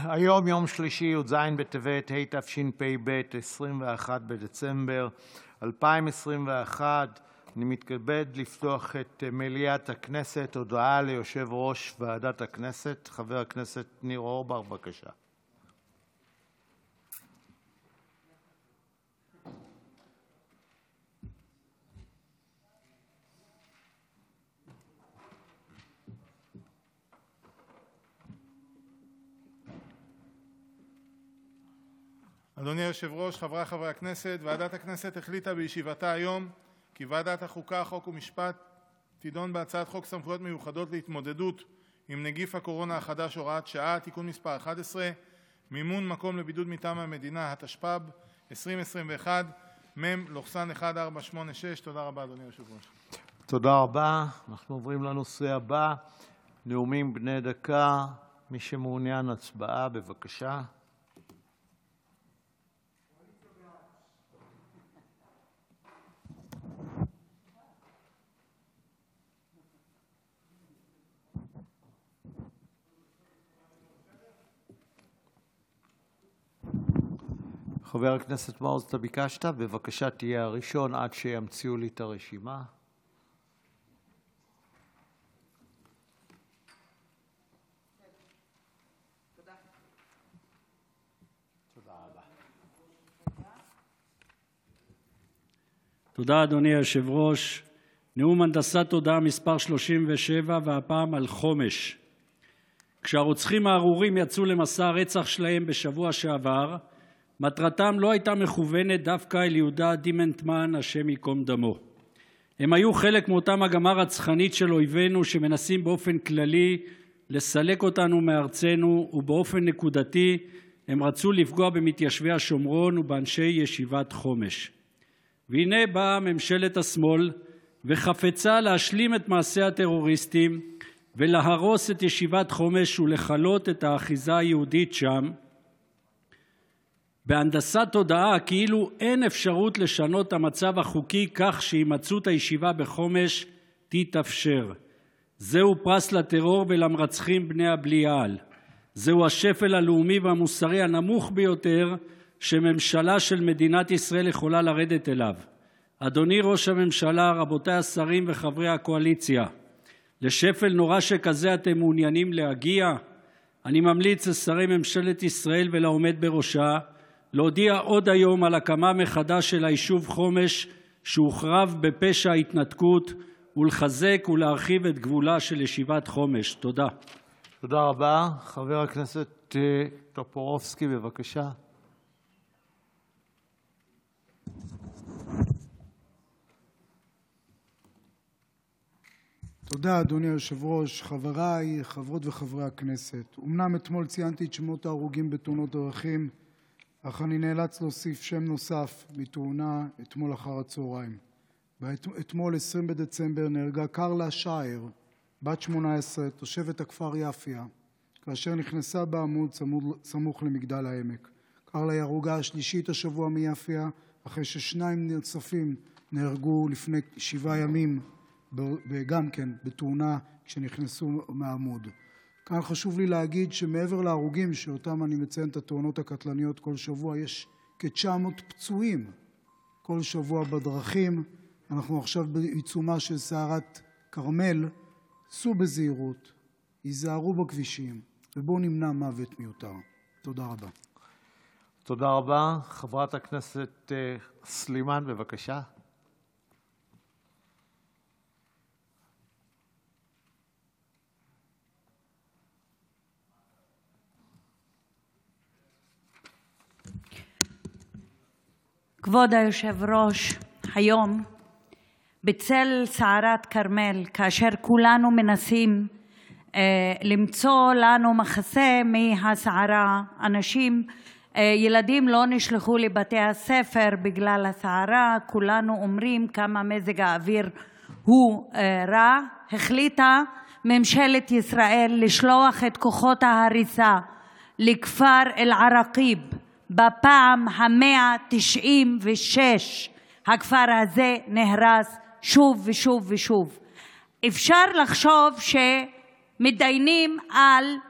היום יום שלישי, י"ז בטבת התשפ"ב, 21 בדצמבר 2021. אני מתכבד לפתוח את מליאת הכנסת. הודעה ליושב-ראש ועדת הכנסת, חבר הכנסת ניר אורבך, בבקשה. אדוני היושב-ראש, חבריי חברי הכנסת, ועדת הכנסת החליטה בישיבתה היום כי ועדת החוקה, חוק ומשפט תדון בהצעת חוק סמכויות מיוחדות להתמודדות עם נגיף הקורונה החדש (הוראת שעה) (תיקון מס' 11) (מימון מקום לבידוד מטעם המדינה), התשפ"ב 2021, מ/1486. תודה רבה, אדוני היושב-ראש. תודה רבה. אנחנו עוברים לנושא הבא, נאומים בני דקה. מי שמעוניין הצבעה, בבקשה. חבר הכנסת מעוז, אתה ביקשת? בבקשה, תהיה הראשון עד שימציאו לי את הרשימה. תודה, אדוני היושב-ראש. נאום הנדסת תודעה מס' 37, והפעם על חומש. כשהרוצחים הארורים יצאו למסע הרצח שלהם בשבוע שעבר, מטרתם לא הייתה מכוונת דווקא אל יהודה דימנטמן, השם ייקום דמו. הם היו חלק מאותה מגמה רצחנית של אויבינו שמנסים באופן כללי לסלק אותנו מארצנו, ובאופן נקודתי הם רצו לפגוע במתיישבי השומרון ובאנשי ישיבת חומש. והנה באה ממשלת השמאל וחפצה להשלים את מעשי הטרוריסטים ולהרוס את ישיבת חומש ולכלות את האחיזה היהודית שם, בהנדסת תודעה כאילו אין אפשרות לשנות את המצב החוקי כך שהימצאות הישיבה בחומש תתאפשר. זהו פרס לטרור ולמרצחים בני הבליעל. זהו השפל הלאומי והמוסרי הנמוך ביותר שממשלה של מדינת ישראל יכולה לרדת אליו. אדוני ראש הממשלה, רבותיי השרים וחברי הקואליציה, לשפל נורא שכזה אתם מעוניינים להגיע? אני ממליץ לשרי ממשלת ישראל ולעומד בראשה להודיע עוד היום על הקמה מחדש של היישוב חומש שהוחרב בפשע ההתנתקות, ולחזק ולהרחיב את גבולה של ישיבת חומש. תודה. תודה רבה. חבר הכנסת טופורובסקי, בבקשה. תודה, אדוני היושב-ראש, חבריי, חברות וחברי הכנסת. אומנם אתמול ציינתי את שמות ההרוגים בתאונות דרכים, אך אני נאלץ להוסיף שם נוסף מתאונה אתמול אחר הצהריים. אתמול 20 בדצמבר נהרגה קרלה שער, בת 18, תושבת הכפר יפיה, כאשר נכנסה בעמוד סמוך למגדל העמק. קרלה היא ההרוגה השלישית השבוע מיפיה, אחרי ששניים נוספים נהרגו לפני 7 ימים, גם כן בתאונה כשנכנסו מהעמוד. כאן חשוב לי להגיד שמעבר להרוגים שאותם אני מציין את התאונות הקטלניות כל שבוע, יש כ-900 פצועים כל שבוע בדרכים. אנחנו עכשיו בעיצומה של סערת כרמל. סעו בזהירות, ייזהרו בכבישים, ובואו נמנע מוות מיותר. תודה רבה. תודה רבה. חברת הכנסת סלימאן, בבקשה. כבוד היושב-ראש, היום בצל סערת כרמל, כאשר כולנו מנסים למצוא לנו מחסה מהסערה, ילדים לא נשלחו לבתי הספר בגלל הסערה, כולנו אומרים כמה מזג האוויר הוא רע. החליטה ממשלת ישראל לשלוח את כוחות ההריסה לכפר אל-עראקיב בפעם ה-196. הכפר הזה נהרס שוב ושוב ושוב. אפשר לחשוב שמתדיינים על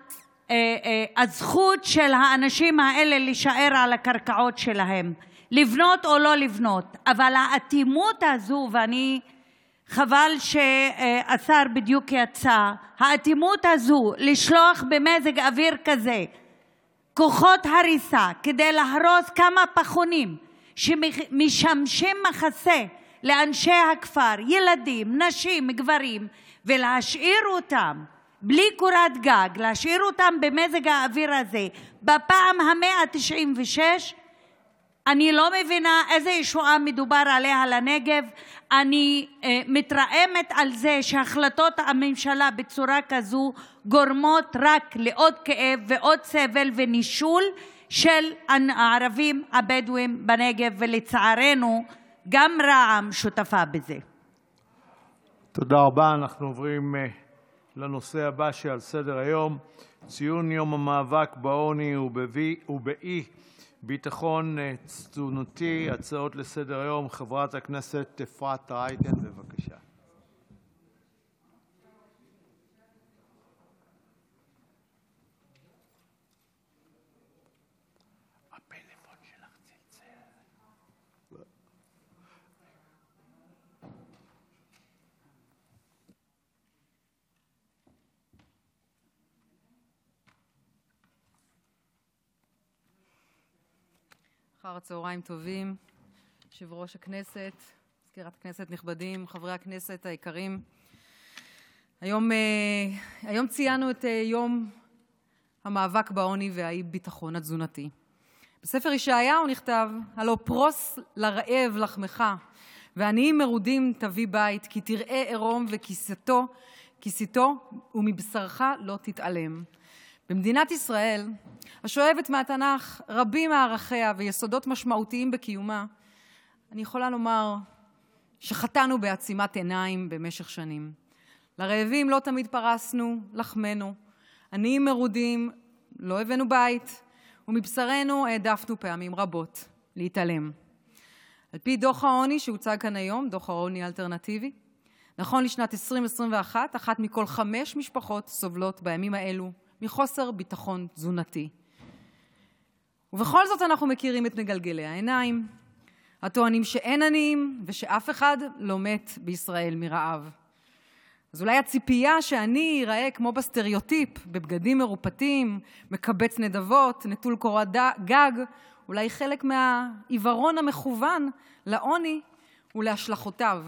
הזכות של האנשים האלה להישאר על הקרקעות שלהם, לבנות או לא לבנות. אבל האטימות הזו, חבל שהשר בדיוק יצא, האטימות הזו לשלוח במזג אוויר כזה כוחות הריסה כדי להרוס כמה פחונים שמשמשים מחסה לאנשי הכפר, ילדים, נשים, גברים, ולהשאיר אותם בלי קורת גג, להשאיר אותם במזג האוויר הזה בפעם ה-196, אני לא מבינה איזה ישועה מדובר עליה לנגב. אני מתרעמת על זה שהחלטות הממשלה בצורה כזו גורמות רק לעוד כאב ועוד סבל ונישול של הערבים הבדואים בנגב, ולצערנו גם רע"מ שותפה בזה. תודה רבה. אנחנו עוברים לנושא הבא שעל סדר-היום, ציון יום המאבק בעוני ובאי-ביטחון תזונתי. הצעות לסדר-היום, חברת הכנסת אפרת רייטן, בבקשה. הפלאפון שלך צלצל. אחר הצהריים טובים, יושב-ראש הכנסת, מזכירת הכנסת נכבדים, חברי הכנסת היקרים. היום ציינו את יום המאבק בעוני והאי-ביטחון התזונתי. בספר ישעיהו נכתב: הלא פרוס לרעב לחמך ועניים מרודים תביא בית, כי תראה עירום וכיסיתו ומבשרך לא תתעלם. במדינת ישראל, השואבת מהתנ"ך רבים מערכיה ויסודות משמעותיים בקיומה, אני יכולה לומר שחטאנו בעצימת עיניים במשך שנים. לרעבים לא תמיד פרסנו לחמנו, עניים מרודים לא הבאנו בית, ומבשרנו העדפנו פעמים רבות להתעלם. על פי דוח העוני שהוצג כאן היום, דוח העוני האלטרנטיבי, נכון לשנת 2021, 1 מכל 5 משפחות סובלות בימים האלו מחוסר ביטחון תזונתי. ובכל זאת אנחנו מכירים את מגלגלי העיניים, הטוענים שאין עניים ושאף אחד לא מת בישראל מרעב. אז אולי הציפייה שאני אראה כמו בסטריאוטיפ, בבגדים מרופטים, מקבץ נדבות, נטול קורת גג, אולי חלק מהעיוורון המכוון לעוני ולהשלכותיו.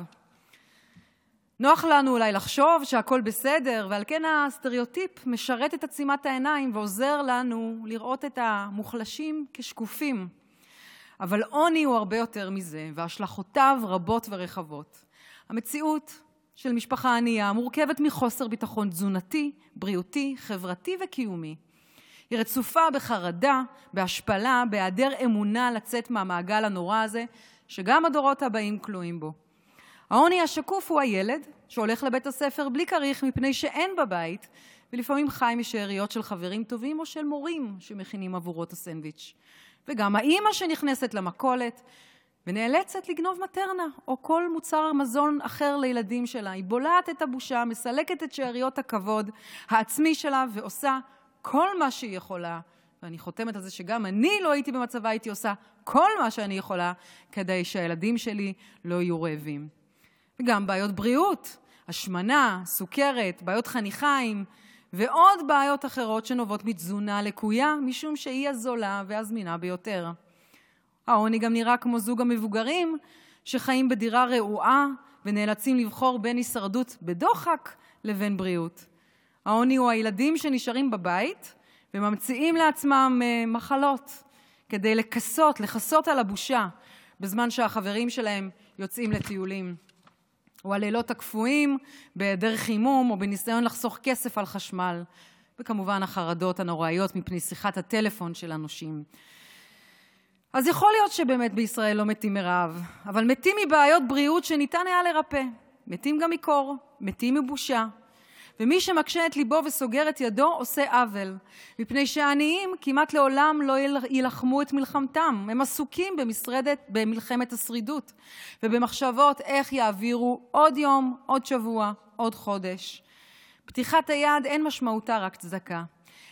נוח לנו אולי לחשוב שהכל בסדר, ועל כן הסטריאוטיפ משרת את עצימת העיניים ועוזר לנו לראות את המוחלשים כשקופים. אבל עוני הוא הרבה יותר מזה, והשלכותיו רבות ורחבות. המציאות של משפחה ענייה מורכבת מחוסר ביטחון תזונתי, בריאותי, חברתי וקיומי. היא רצופה בחרדה, בהשפלה, בהיעדר אמונה לצאת מהמעגל הנורא הזה, שגם הדורות הבאים כלואים בו. העוני השקוף הוא הילד שהולך לבית הספר בלי כריך מפני שאין בבית, ולפעמים חי משאריות של חברים טובים או של מורים שמכינים עבורו את הסנדוויץ'. וגם האימא שנכנסת למכולת ונאלצת לגנוב מטרנה או כל מוצר מזון אחר לילדים שלה. היא בולעת את הבושה, מסלקת את שאריות הכבוד העצמי שלה ועושה כל מה שהיא יכולה. ואני חותמת על זה שגם אני לא הייתי במצבה, הייתי עושה כל מה שאני יכולה כדי שהילדים שלי לא יהיו רעבים. וגם בעיות בריאות, השמנה, סוכרת, בעיות חניכיים ועוד בעיות אחרות שנובעות מתזונה לקויה, משום שהיא הזולה והזמינה ביותר. העוני גם נראה כמו זוג המבוגרים שחיים בדירה רעועה ונאלצים לבחור בין הישרדות בדוחק לבין בריאות. העוני הוא הילדים שנשארים בבית וממציאים לעצמם מחלות כדי לכסות על הבושה בזמן שהחברים שלהם יוצאים לטיולים. או הלילות הקפואים בהיעדר חימום או בניסיון לחסוך כסף על חשמל, וכמובן החרדות הנוראיות מפני שיחת הטלפון של אנשים. אז יכול להיות שבאמת בישראל לא מתים מרעב, אבל מתים מבעיות בריאות שניתן היה לרפא. מתים גם מקור, מתים מבושה. ומי שמקשה את ליבו וסוגר את ידו עושה עוול, מפני שהעניים כמעט לעולם לא ילחמו את מלחמתם. הם עסוקים במלחמת השרידות, ובמחשבות איך יעבירו עוד יום, עוד שבוע, עוד חודש. פתיחת היד אין משמעותה רק צדקה,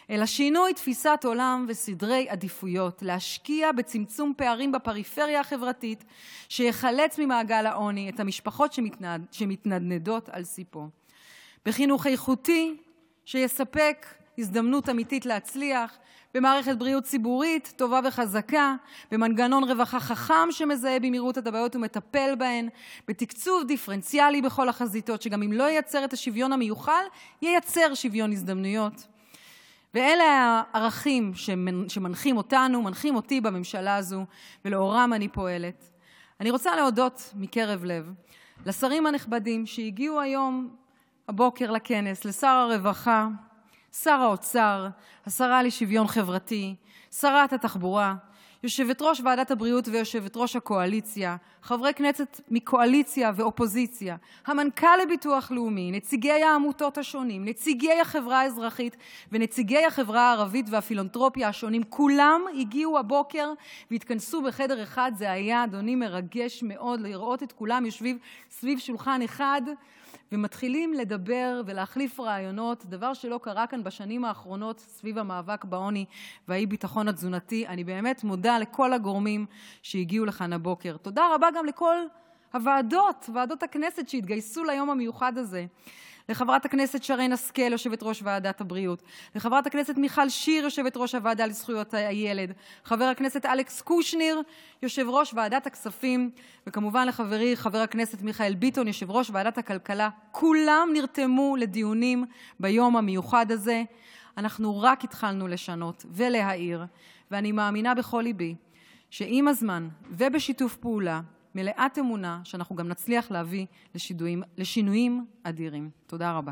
אלא שינוי תפיסת עולם וסדרי עדיפויות, להשקיע בצמצום פערים בפריפריה החברתית, שיחלץ ממעגל העוני את המשפחות שמתנדנדות על סיפו. בחינוך איכותי שיספק הזדמנות אמיתית להצליח, במערכת בריאות ציבורית טובה וחזקה, במנגנון רווחה חכם שמזהה במהירות את הבעיות ומטפל בהן, בתקצוב דיפרנציאלי בכל החזיתות, שגם אם לא ייצר את השוויון המיוחל, ייצר שוויון הזדמנויות. ואלה הערכים שמנחים אותנו, מנחים אותי בממשלה הזו, ולאורם אני פועלת. אני רוצה להודות מקרב לב לשרים הנכבדים שהגיעו היום הבוקר לכנס, לשר הרווחה, שר האוצר, השרה לשוויון חברתי, שרת התחבורה, יושבת-ראש ועדת הבריאות ויושבת-ראש הקואליציה, חברי כנסת מקואליציה ואופוזיציה, המנכ"ל לביטוח לאומי, נציגי העמותות השונים, נציגי החברה האזרחית ונציגי החברה הערבית והפילנתרופיה השונים, כולם הגיעו הבוקר והתכנסו בחדר אחד. זה היה, אדוני, מרגש מאוד לראות את כולם יושבים סביב שולחן אחד ומתחילים לדבר ולהחליף רעיונות, דבר שלא קרה כאן בשנים האחרונות סביב המאבק בעוני והאי-ביטחון התזונתי. אני באמת מודה לכל הגורמים שהגיעו לכאן הבוקר. תודה רבה גם לכל ועדות הכנסת שהתגייסו ליום המיוחד הזה. לחברת הכנסת שרן השכל, יושבת-ראש ועדת הבריאות, לחברת הכנסת מיכל שיר, יושבת-ראש הוועדה לזכויות הילד, חבר הכנסת אלכס קושניר, יושב-ראש ועדת הכספים, וכמובן לחברי חבר הכנסת מיכאל ביטון, יושב-ראש ועדת הכלכלה. כולם נרתמו לדיונים ביום המיוחד הזה. אנחנו רק התחלנו לשנות ולהעיר, ואני מאמינה בכל ליבי שעם הזמן ובשיתוף פעולה מלאת אמונה שאנחנו גם נצליח להביא לשינויים אדירים. תודה רבה.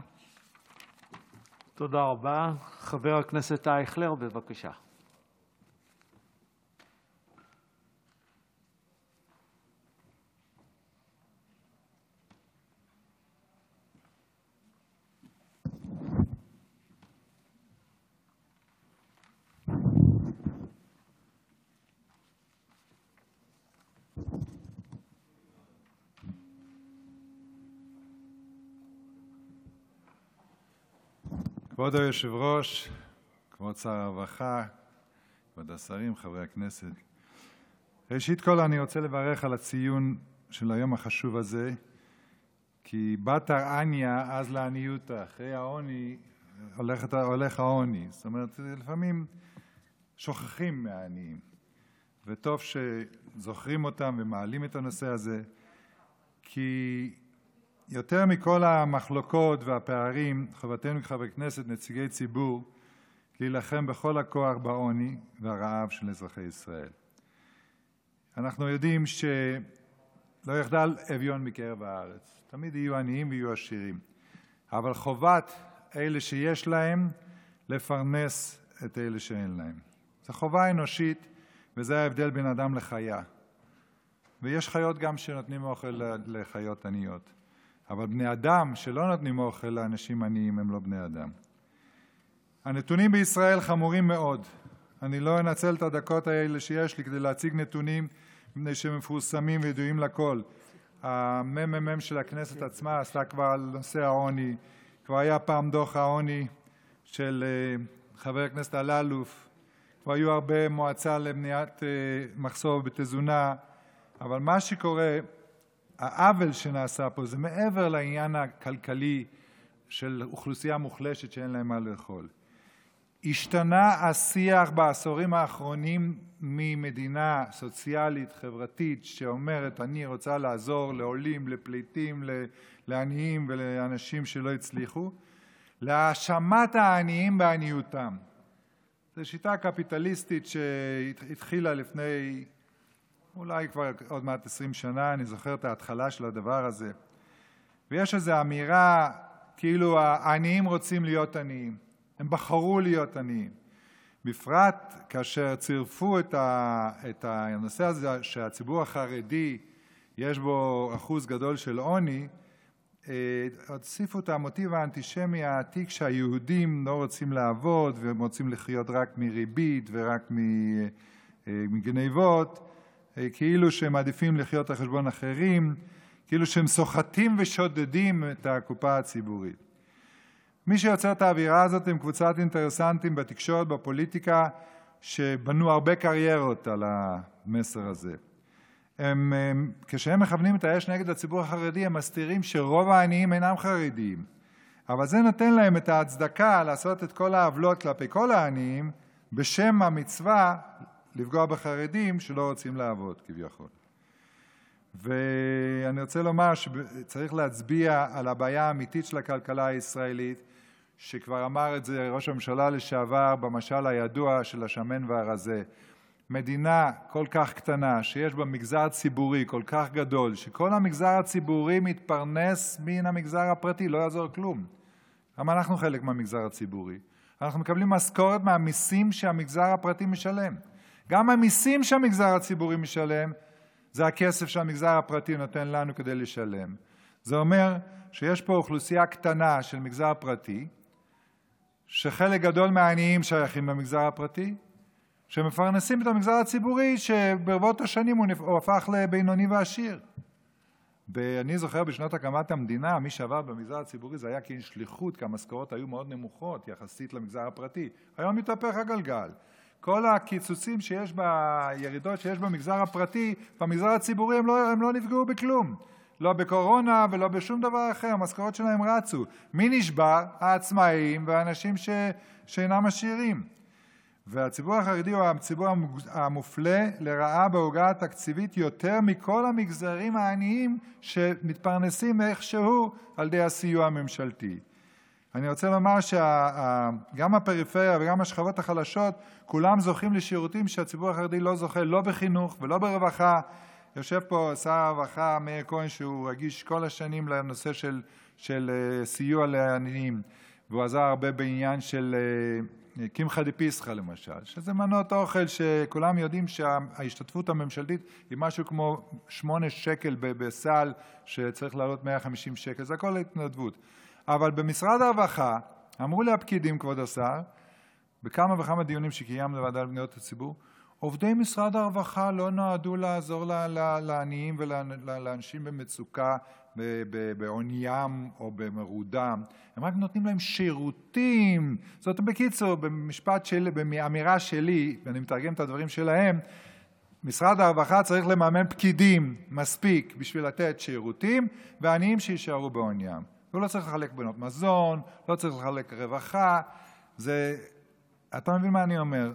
תודה רבה. חבר הכנסת אייכלר, בבקשה. כבוד היושב-ראש, כבוד שר הרווחה, כבוד השרים, חברי הכנסת, ראשית כל אני רוצה לברך על הציון של היום החשוב הזה, כי בתר עניא אז לעניותא, אחרי העוני הולך העוני. זאת אומרת, לפעמים שוכחים מהעניים, וטוב שזוכרים אותם ומעלים את הנושא הזה, כי יותר מכל המחלוקות והפערים, חובתנו כחברי כנסת, נציגי ציבור, להילחם בכל הכוח בעוני והרעב של אזרחי ישראל. אנחנו יודעים שלא יחדל אביון מקרב הארץ. תמיד יהיו עניים ויהיו עשירים. אבל חובת אלה שיש להם לפרנס את אלה שאין להם. זו חובה אנושית, וזה ההבדל בין אדם לחיה. ויש חיות גם שנותנים אוכל לחיות עניות. אבל בני אדם שלא נותנים אוכל לאנשים עניים הם לא בני אדם. הנתונים בישראל חמורים מאוד. אני לא אנצל את הדקות האלה שיש לי כדי להציג נתונים מפני שמפורסמים וידועים לכל. הממ"מ של הכנסת עצמה עשתה כבר על נושא העוני. כבר היה פעם דוח העוני של חבר הכנסת אלאלוף. כבר היו הרבה מועצה למניעת מחסור בתזונה. אבל מה שקורה, העוול שנעשה פה זה מעבר לעניין הכלכלי של אוכלוסייה מוחלשת שאין להם מה לאכול. השתנה השיח בעשורים האחרונים ממדינה סוציאלית, חברתית, שאומרת אני רוצה לעזור לעולים, לפליטים, לעניים ולאנשים שלא הצליחו, להאשמת העניים בעניותם. זו שיטה קפיטליסטית שהתחילה לפני אולי כבר עוד מעט 20 שנה, אני זוכר את ההתחלה של הדבר הזה. ויש איזו אמירה כאילו העניים רוצים להיות עניים. הם בחרו להיות עניים. בפרט כאשר צירפו את הנושא הזה שהציבור החרדי יש בו אחוז גדול של עוני, הוסיפו את המוטיב האנטישמי העתיק שהיהודים לא רוצים לעבוד והם רוצים לחיות רק מריבית ורק מגנבות, כאילו שהם מעדיפים לחיות על חשבון אחרים, כאילו שהם סוחטים ושודדים את הקופה הציבורית. מי שיוצר את האווירה הזאת הם קבוצת אינטרסנטים בתקשורת, בפוליטיקה, שבנו הרבה קריירות על המסר הזה. כשהם מכוונים את האש נגד הציבור החרדי, הם מסתירים שרוב העניים אינם חרדיים. אבל זה נותן להם את ההצדקה לעשות את כל העוולות כלפי כל העניים, בשם המצווה לפגוע בחרדים שלא רוצים לעבוד, כביכול. ואני רוצה לומר שצריך להצביע על הבעיה האמיתית של הכלכלה הישראלית, שכבר אמר את זה ראש הממשלה לשעבר במשל הידוע של השמן והרזה. מדינה כל כך קטנה, שיש בה מגזר ציבורי כל כך גדול, שכל המגזר הציבורי מתפרנס מן המגזר הפרטי, לא יעזור כלום. גם אנחנו חלק מהמגזר הציבורי. אנחנו מקבלים משכורת מהמיסים שהמגזר הפרטי משלם. גם המיסים שהמגזר הציבורי משלם, זה הכסף שהמגזר הפרטי נותן לנו כדי לשלם. זה אומר שיש פה אוכלוסייה קטנה של מגזר פרטי, שחלק גדול מהעניים שייכים למגזר הפרטי, שמפרנסים את המגזר הציבורי, שברבות השנים הוא הפך לבינוני ועשיר. אני זוכר בשנות הקמת המדינה, מי שעבר במגזר הציבורי זה היה כאיש שליחות, כי המשכורות היו מאוד נמוכות יחסית למגזר הפרטי. היום מתהפך הגלגל. כל הקיצוצים שיש בירידות שיש במגזר הפרטי, במגזר הציבורי הם לא נפגעו בכלום. לא בקורונה ולא בשום דבר אחר, המשכורות שלהם רצו. מי נשבר? העצמאים והאנשים שאינם עשירים. והציבור החרדי הוא הציבור המופלה לרעה בעוגה התקציבית יותר מכל המגזרים העניים שמתפרנסים איכשהו על ידי הסיוע הממשלתי. אני רוצה לומר שגם הפריפריה וגם השכבות החלשות, כולם זוכים לשירותים שהציבור החרדי לא זוכה, לא בחינוך ולא ברווחה. יושב פה שר הרווחה מאיר כהן, שהוא רגיש כל השנים לנושא של סיוע לעניים, והוא עזר הרבה בעניין של קמחא דפסחא למשל, שזה מנות אוכל שכולם יודעים שההשתתפות הממשלתית היא משהו כמו 8 שקל בסל שצריך לעלות 150 שקל, זה הכל התנדבות. אבל במשרד הרווחה אמרו לי הפקידים, כבוד השר, בכמה וכמה דיונים שקיימנו בוועדה לפניות הציבור, עובדי משרד הרווחה לא נועדו לעזור לעניים ולאנשים במצוקה בעוניים או במרודם, הם רק נותנים להם שירותים. זאת בקיצור, במשפט שלי, באמירה שלי, ואני מתרגם את הדברים שלהם, משרד הרווחה צריך לממן פקידים מספיק בשביל לתת שירותים, ועניים שישארו בעוניים. הוא לא צריך לחלק בנות מזון, לא צריך לחלק רווחה. אתה מבין מה אני אומר?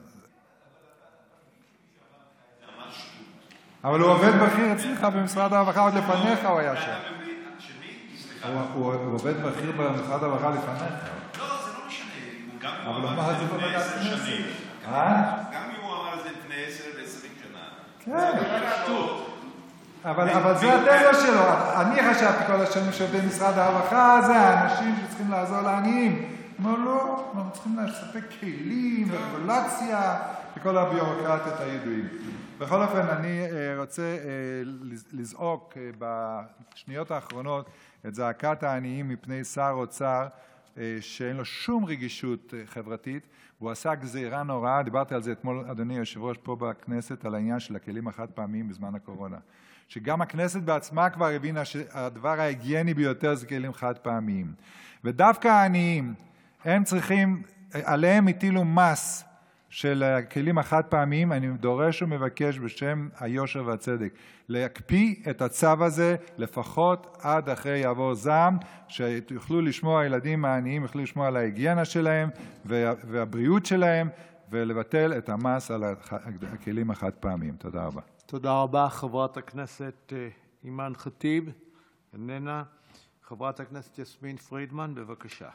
אבל הוא עובד בכיר אצלך במשרד הרווחה, עוד לפניך הוא היה שם. הוא עובד בכיר במשרד הרווחה לפניך. לא, זה לא משנה. אבל הוא אמר את זה בוועדת הכנסת. גם אם הוא אמר את זה לפני 10 ו-20 שנה. כן. אבל זה הטבע שלו. אני חשבתי כל השנים שעובדי משרד הרווחה זה האנשים שצריכים לעזור לעניים. אמרו לא, אנחנו צריכים לספק כלים ורגולציה וכל הביורוקרטיות הידועים. בכל אופן, אני רוצה לזעוק בשניות האחרונות את זעקת העניים מפני שר אוצר שאין לו שום רגישות חברתית, והוא עשה גזירה נוראה. דיברתי על זה אתמול, אדוני היושב-ראש, פה בכנסת, על העניין של הכלים החד-פעמיים בזמן הקורונה. שגם הכנסת בעצמה כבר הבינה שהדבר ההיגייני ביותר זה כלים חד-פעמיים. ודווקא העניים, הם צריכים, עליהם הטילו מס של הכלים החד-פעמיים. אני דורש ומבקש בשם היושר והצדק להקפיא את הצו הזה לפחות עד אחרי יעבור זעם, שיוכלו לשמוע, הילדים העניים יוכלו לשמוע על ההיגיינה שלהם והבריאות שלהם, ולבטל את המס על הכלים החד-פעמיים. תודה רבה. תודה רבה. חברת הכנסת אימאן ח'טיב, איננה. חברת הכנסת יסמין פרידמן, בבקשה.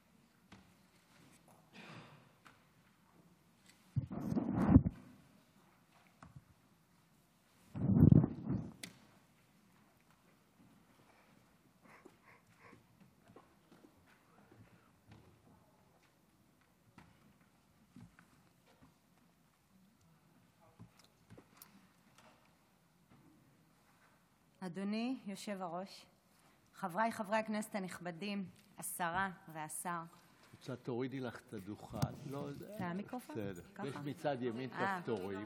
אדוני יושב-הראש, חבריי חברי הכנסת הנכבדים, השרה והשר. קצת תורידי לך את הדוכן. לא, זה המיקרופון? בסדר. יש מצד ימין כפתורים.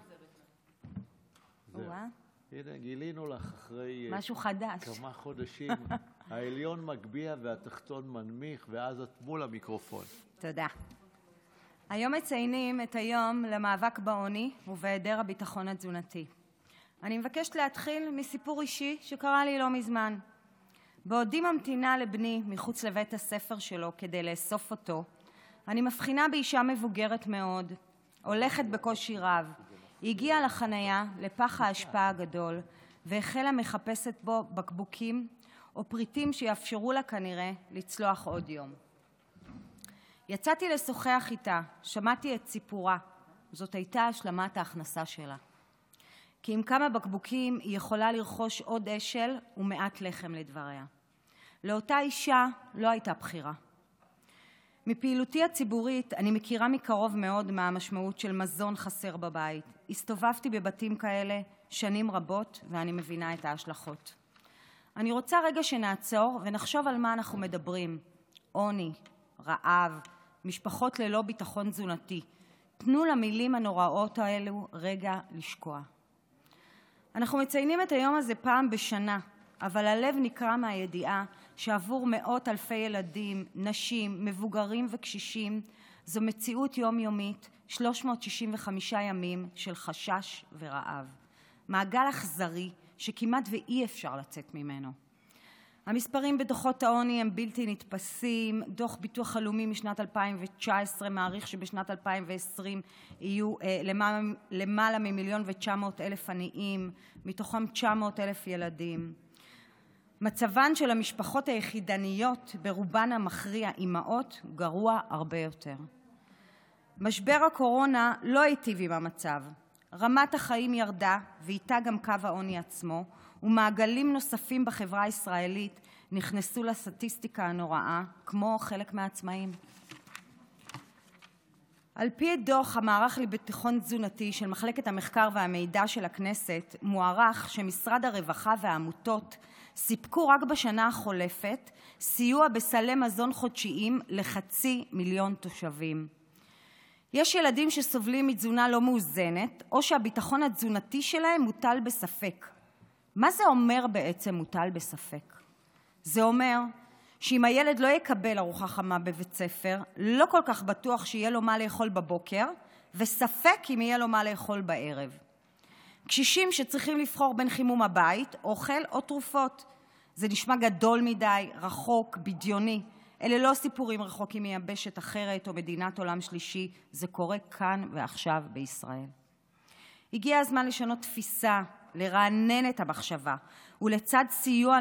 הנה, גילינו לך אחרי משהו חדש. כמה חודשים העליון מגביה והתחתון מנמיך, ואז את מול המיקרופון. תודה. היום מציינים את היום למאבק בעוני ובהיעדר הביטחון התזונתי. אני מבקשת להתחיל מסיפור אישי שקרה לי לא מזמן. בעודי ממתינה לבני מחוץ לבית הספר שלו כדי לאסוף אותו, אני מבחינה באישה מבוגרת מאוד, הולכת בקושי רב. היא הגיעה לחניה, לפח האשפה הגדול, והחלה מחפשת בו בקבוקים או פריטים שיאפשרו לה כנראה לצלוח עוד יום. יצאתי לשוחח איתה, שמעתי את סיפורה. זאת הייתה השלמת ההכנסה שלה. כי עם כמה בקבוקים היא יכולה לרכוש עוד אשל ומעט לחם לדבריה. לאותה אישה לא הייתה בחירה. מפעילותי הציבורית אני מכירה מקרוב מאוד מה המשמעות של מזון חסר בבית. הסתובבתי בבתים כאלה שנים רבות ואני מבינה את ההשלכות. אני רוצה רגע שנעצור ונחשוב על מה אנחנו מדברים. עוני, רעב, משפחות ללא ביטחון תזונתי. תנו למילים הנוראות האלו רגע לשקוע. אנחנו מציינים את היום הזה פעם בשנה, אבל הלב נקרע מהידיעה שעבור מאות אלפי ילדים, נשים, מבוגרים וקשישים, זו מציאות יומיומית, 365 ימים של חשש ורעב. מעגל אכזרי שכמעט ואי אפשר לצאת ממנו. המספרים בדוחות העוני הם בלתי נתפסים. דוח ביטוח לאומי משנת 2019 מעריך שבשנת 2020 יהיו למעלה מ1,900,000 עניים, מתוכם 900,000 ילדים. מצבן של המשפחות היחידניות, ברובן המכריע אימהות, גרוע הרבה יותר. משבר הקורונה לא היטיב עם המצב. רמת החיים ירדה, ואיתה גם קו העוני עצמו, ומעגלים נוספים בחברה הישראלית נכנסו לסטטיסטיקה הנוראה, כמו חלק מהעצמאים. על פי דוח המערך לביטחון תזונתי של מחלקת המחקר והמידע של הכנסת, מוערך שמשרד הרווחה והעמותות סיפקו רק בשנה החולפת סיוע בסלי מזון חודשיים ל500,000 תושבים. יש ילדים שסובלים מתזונה לא מאוזנת, או שהביטחון התזונתי שלהם מוטל בספק. מה זה אומר בעצם מוטל בספק? זה אומר שאם הילד לא יקבל ארוחה חמה בבית ספר, לא כל כך בטוח שיהיה לו מה לאכול בבוקר, וספק אם יהיה לו מה לאכול בערב. קשישים שצריכים לבחור בין חימום הבית, אוכל או תרופות. זה נשמע גדול מדי, רחוק, בדיוני. אלה לא סיפורים רחוקים מיבשת אחרת או מדינת עולם שלישי, זה קורה כאן ועכשיו בישראל. הגיע הזמן לשנות תפיסה, לרענן את המחשבה, ולצד סיוע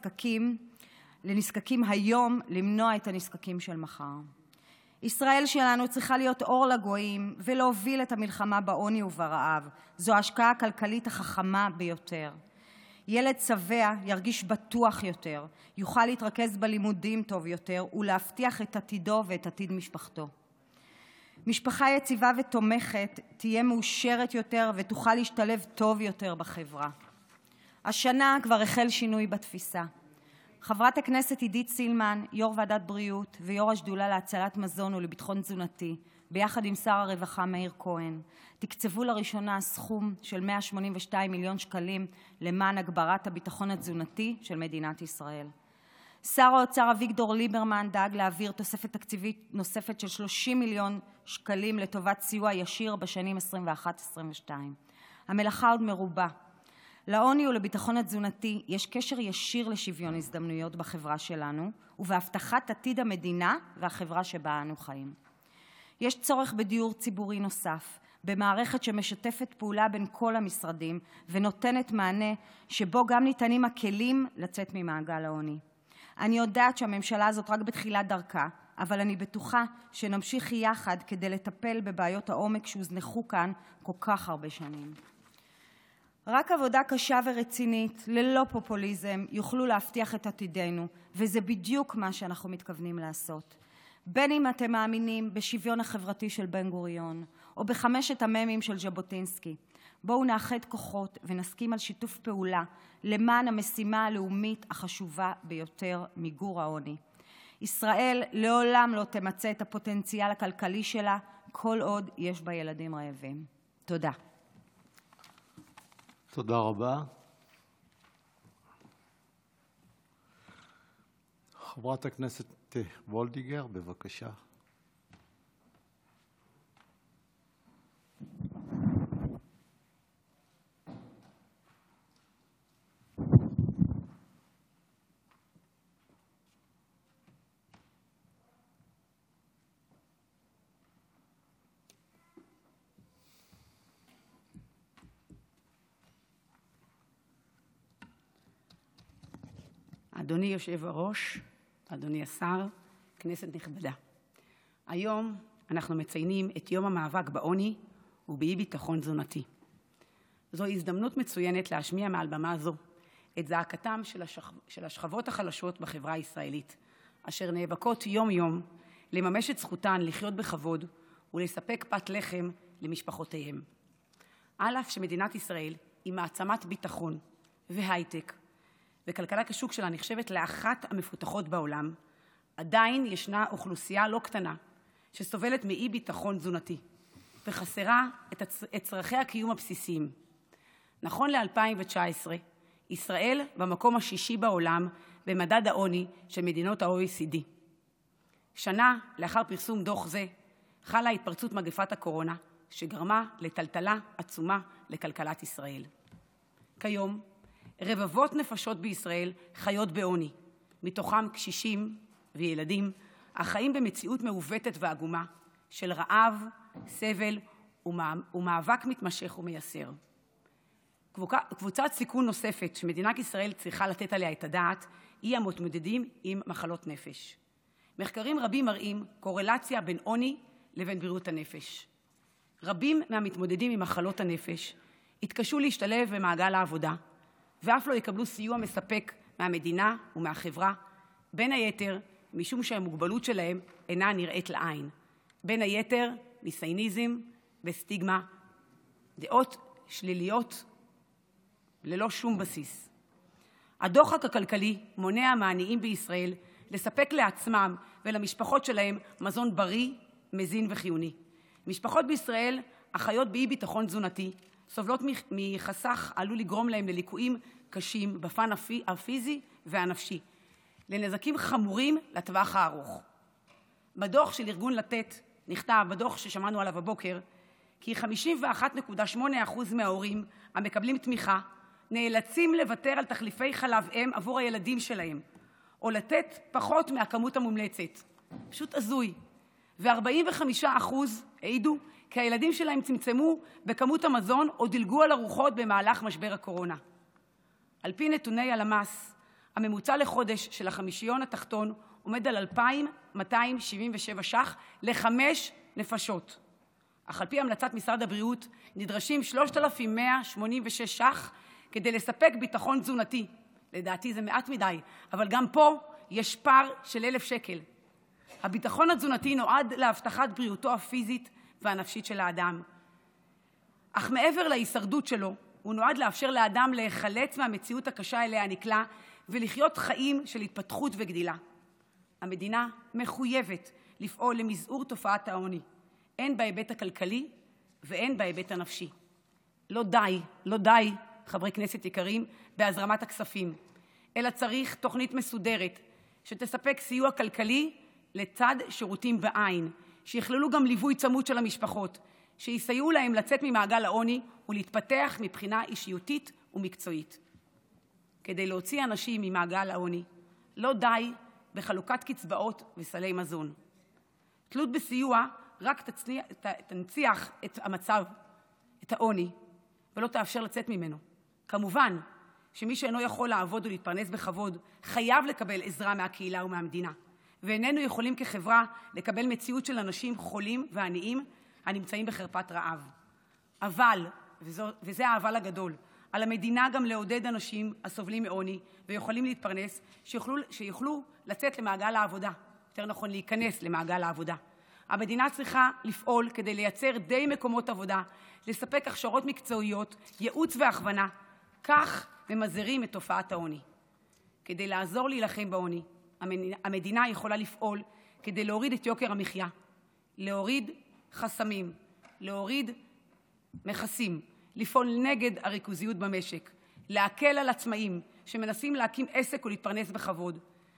לנזקקים היום, למנוע את הנזקקים של מחר. ישראל שלנו צריכה להיות אור לגויים ולהוביל את המלחמה בעוני וברעב. זו ההשקעה הכלכלית החכמה ביותר. ילד שבע ירגיש בטוח יותר, יוכל להתרכז בלימודים טוב יותר ולהבטיח את עתידו ואת עתיד משפחתו. משפחה יציבה ותומכת תהיה מאושרת יותר ותוכל להשתלב טוב יותר בחברה. השנה כבר החל שינוי בתפיסה. חברת הכנסת עידית סילמן, יו"ר ועדת בריאות ויו"ר השדולה להצלת מזון ולביטחון תזונתי, ביחד עם שר הרווחה מאיר כהן, תקצבו לראשונה סכום של 182 מיליון שקלים למען הגברת הביטחון התזונתי של מדינת ישראל. שר האוצר אביגדור ליברמן דאג להעביר תוספת תקציבית נוספת של 30 מיליון שקלים לטובת סיוע ישיר בשנים 21-22. המלאכה עוד מרובה. לעוני ולביטחון התזונתי יש קשר ישיר לשוויון הזדמנויות בחברה שלנו ובהבטחת עתיד המדינה והחברה שבה אנו חיים. יש צורך בדיור ציבורי נוסף, במערכת שמשתפת פעולה בין כל המשרדים ונותנת מענה שבו גם ניתנים הכלים לצאת ממעגל העוני. אני יודעת שהממשלה הזאת רק בתחילת דרכה, אבל אני בטוחה שנמשיך יחד כדי לטפל בבעיות העומק שהוזנחו כאן כל כך הרבה שנים. רק עבודה קשה ורצינית, ללא פופוליזם, יוכלו להבטיח את עתידנו, וזה בדיוק מה שאנחנו מתכוונים לעשות. בין אם אתם מאמינים בשוויון החברתי של בן-גוריון, או בחמשת המ"מים של ז'בוטינסקי, בואו נאחד כוחות ונסכים על שיתוף פעולה למען המשימה הלאומית החשובה ביותר, מיגור העוני. ישראל לעולם לא תמצה את הפוטנציאל הכלכלי שלה כל עוד יש בה ילדים רעבים. תודה. תודה רבה. חברת הכנסת וולדיגר, בבקשה. אדוני יושב-הראש, אדוני השר, כנסת נכבדה, היום אנחנו מציינים את יום המאבק בעוני ובאי-ביטחון תזונתי. זו הזדמנות מצוינת להשמיע מעל במה זו את זעקתם של השכבות החלשות בחברה הישראלית, אשר נאבקות יום-יום לממש את זכותן לחיות בכבוד ולספק פת לחם למשפחותיהם. על אף שמדינת ישראל היא מעצמת ביטחון והייטק, וכלכלת השוק שלה נחשבת לאחת המפותחות בעולם, עדיין ישנה אוכלוסייה לא קטנה שסובלת מאי-ביטחון תזונתי וחסרה את צרכי הקיום הבסיסיים. נכון ל-2019, ישראל במקום השישי בעולם במדד העוני של מדינות ה-OECD. שנה לאחר פרסום דוח זה חלה התפרצות מגפת הקורונה, שגרמה לטלטלה עצומה לכלכלת ישראל. כיום, רבבות נפשות בישראל חיות בעוני, מתוכם קשישים וילדים החיים במציאות מעוותת ועגומה של רעב, סבל ומאבק מתמשך ומייסר. קבוצת סיכון נוספת שמדינת ישראל צריכה לתת עליה את הדעת היא המתמודדים עם מחלות נפש. מחקרים רבים מראים קורלציה בין עוני לבין בריאות הנפש. רבים מהמתמודדים עם מחלות הנפש התקשו להשתלב במעגל העבודה, ואף לא יקבלו סיוע מספק מהמדינה ומהחברה, בין היתר משום שהמוגבלות שלהם אינה נראית לעין, בין היתר מסייניזם וסטיגמה, דעות שליליות ללא שום בסיס. הדוחק הכלכלי מונע מהעניים בישראל לספק לעצמם ולמשפחות שלהם מזון בריא, מזין וחיוני. משפחות בישראל החיות באי-ביטחון תזונתי סובלות מחסך העלול לגרום להם לליקויים קשים בפן הפיזי והנפשי, לנזקים חמורים לטווח הארוך. בדוח של ארגון לתת נכתב, בדוח ששמענו עליו הבוקר, כי 51.8% מההורים המקבלים תמיכה נאלצים לוותר על תחליפי חלב אם עבור הילדים שלהם, או לתת פחות מהכמות המומלצת. פשוט הזוי. ו-45% העידו כי הילדים שלהם צמצמו בכמות המזון או דילגו על ארוחות במהלך משבר הקורונה. על פי נתוני הלמ"ס, הממוצע לחודש של החמישיון התחתון עומד על 2,277 ש"ח ל5 נפשות. אך על פי המלצת משרד הבריאות נדרשים 3,186 ש"ח כדי לספק ביטחון תזונתי. לדעתי זה מעט מדי, אבל גם פה יש פער של 1,000 שקל. הביטחון התזונתי נועד להבטחת בריאותו הפיזית והנפשית של האדם. אך מעבר להישרדות שלו, הוא נועד לאפשר לאדם להיחלץ מהמציאות הקשה אליה נקלע ולחיות חיים של התפתחות וגדילה. המדינה מחויבת לפעול למזעור תופעת העוני, הן בהיבט הכלכלי והן בהיבט הנפשי. לא די, חברי כנסת יקרים, בהזרמת הכספים, אלא צריך תוכנית מסודרת שתספק סיוע כלכלי לצד שירותים בעין, שיכללו גם ליווי צמוד של המשפחות, שיסייעו להם לצאת ממעגל העוני ולהתפתח מבחינה אישיותית ומקצועית. כדי להוציא אנשים ממעגל העוני, לא די בחלוקת קצבאות וסלי מזון. תלות בסיוע רק תנציח את המצב, את העוני, ולא תאפשר לצאת ממנו. כמובן שמי שאינו יכול לעבוד ולהתפרנס בכבוד חייב לקבל עזרה מהקהילה ומהמדינה, ואיננו יכולים כחברה לקבל מציאות של אנשים חולים ועניים הנמצאים בחרפת רעב. אבל, וזה האבל הגדול, על המדינה גם לעודד אנשים הסובלים מעוני ויכולים להתפרנס, שיוכלו לצאת למעגל העבודה, יותר נכון להיכנס למעגל העבודה. המדינה צריכה לפעול כדי לייצר די מקומות עבודה, לספק הכשרות מקצועיות, ייעוץ והכוונה, כך ממזערים את תופעת העוני. כדי לעזור להילחם בעוני, המדינה יכולה לפעול כדי להוריד את יוקר המחיה, להוריד חסמים, להוריד מכסים, לפעול נגד הריכוזיות במשק, להקל על עצמאים שמנסים להקים עסק ולהתפרנס בכבוד,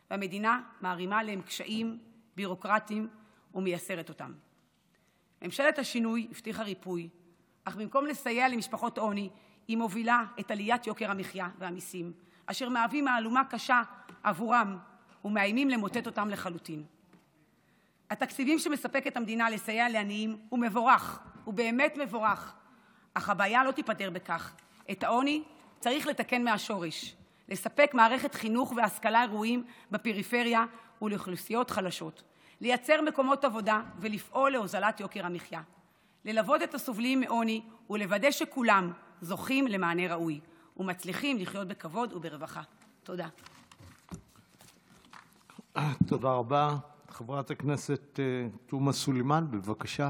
והמדינה מערימה עליהם קשיים ביורוקרטיים ומייסרת אותם. ממשלת השינוי הבטיחה ריפוי, אך במקום לסייע למשפחות עוני, היא מובילה את עליית יוקר המחיה והמיסים, אשר מהווים מהלומה קשה עבורם ומאיימים למוטט אותם לחלוטין. התקציבים שמספקת המדינה לסייע לעניים הוא מבורך, הוא באמת מבורך, אך הבעיה לא תיפתר בכך. את העוני צריך לתקן מהשורש, לספק מערכת חינוך והשכלה ראויים בפריפריה ולאוכלוסיות חלשות, לייצר מקומות עבודה ולפעול להוזלת יוקר המחיה, ללוות את הסובלים מעוני ולוודא שכולם זוכים למענה ראוי ומצליחים לחיות בכבוד וברווחה. תודה. תודה רבה. חברת הכנסת תומא סלימאן, בבקשה.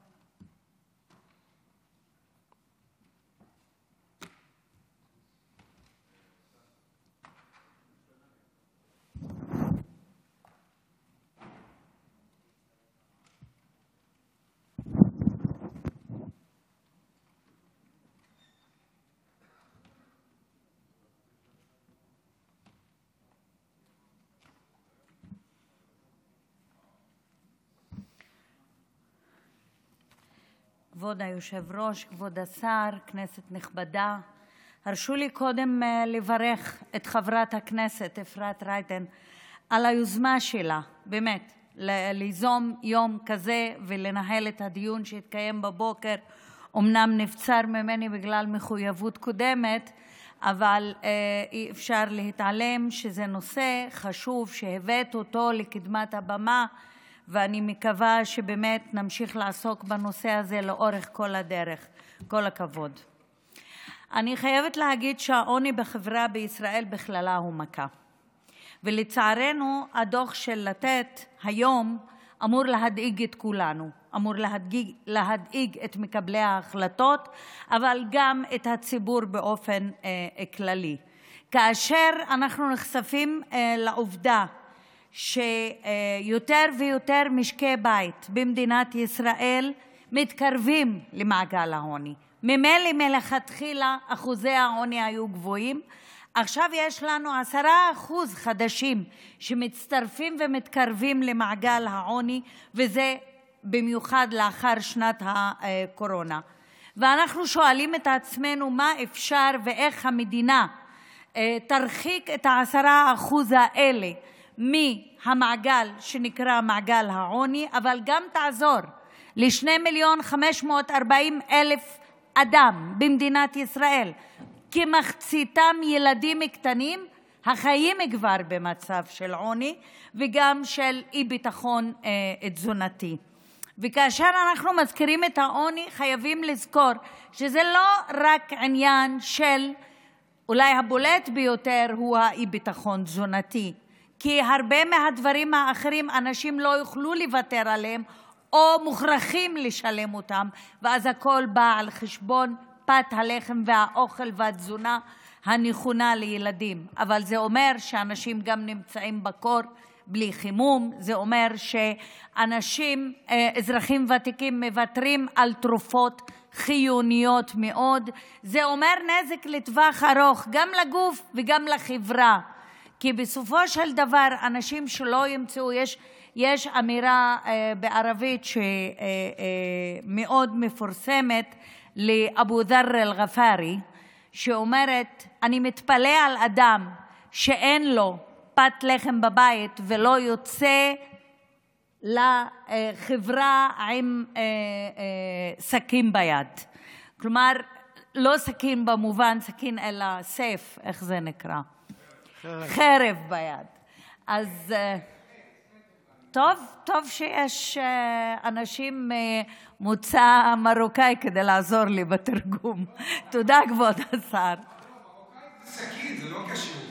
כבוד היושב-ראש, כבוד השר, כנסת נכבדה, הרשו לי קודם לברך את חברת הכנסת אפרת רייטן על היוזמה שלה, באמת, ליזום יום כזה ולנהל את הדיון שהתקיים בבוקר. אמנם נבצר ממני בגלל מחויבות קודמת, אבל אי אפשר להתעלם שזה נושא חשוב שהבאת אותו לקדמת הבמה, ואני מקווה שבאמת נמשיך לעסוק בנושא הזה לאורך כל הדרך. כל הכבוד. אני חייבת להגיד שהעוני בחברה בישראל בכללה הוא מכה. ולצערנו הדוח של לתת היום אמור להדאיג את כולנו, אמור להדאיג את מקבלי ההחלטות, אבל גם את הציבור באופן כללי. כאשר אנחנו נחשפים לעובדה שיותר ויותר משקי בית במדינת ישראל מתקרבים למעגל העוני. ממילא מלכתחילה אחוזי העוני היו גבוהים, עכשיו יש לנו 10% חדשים שמצטרפים ומתקרבים למעגל העוני, וזה במיוחד לאחר שנת הקורונה. ואנחנו שואלים את עצמנו מה אפשר ואיך המדינה תרחיק את 10% האלה מהמעגל שנקרא מעגל העוני, אבל גם תעזור ל2,540,000 אדם במדינת ישראל, כמחציתם ילדים קטנים החיים כבר במצב של עוני וגם של אי-ביטחון תזונתי. וכאשר אנחנו מזכירים את העוני חייבים לזכור שזה לא רק עניין של, אולי הבולט ביותר הוא האי-ביטחון תזונתי, כי הרבה מהדברים האחרים אנשים לא יוכלו לוותר עליהם או מוכרחים לשלם אותם, ואז הכל בא על חשבון פת הלחם והאוכל והתזונה הנכונה לילדים. אבל זה אומר שאנשים גם נמצאים בקור בלי חימום, זה אומר שאנשים, אזרחים ותיקים, מוותרים על תרופות חיוניות מאוד. זה אומר נזק לטווח ארוך, גם לגוף וגם לחברה. כי בסופו של דבר אנשים שלא ימצאו, יש אמירה בערבית שמאוד מפורסמת לאבו ד'ר אל-ג'פארי, שאומרת: אני מתפלא על אדם שאין לו פת לחם בבית ולא יוצא לחברה עם סכין ביד. כלומר, לא סכין במובן סכין, אלא סייף, איך זה נקרא? חרב ביד. אז טוב שיש אנשים מוצא מרוקאי כדי לעזור לי בתרגום. תודה, כבוד השר. סכין, זה לא קשור.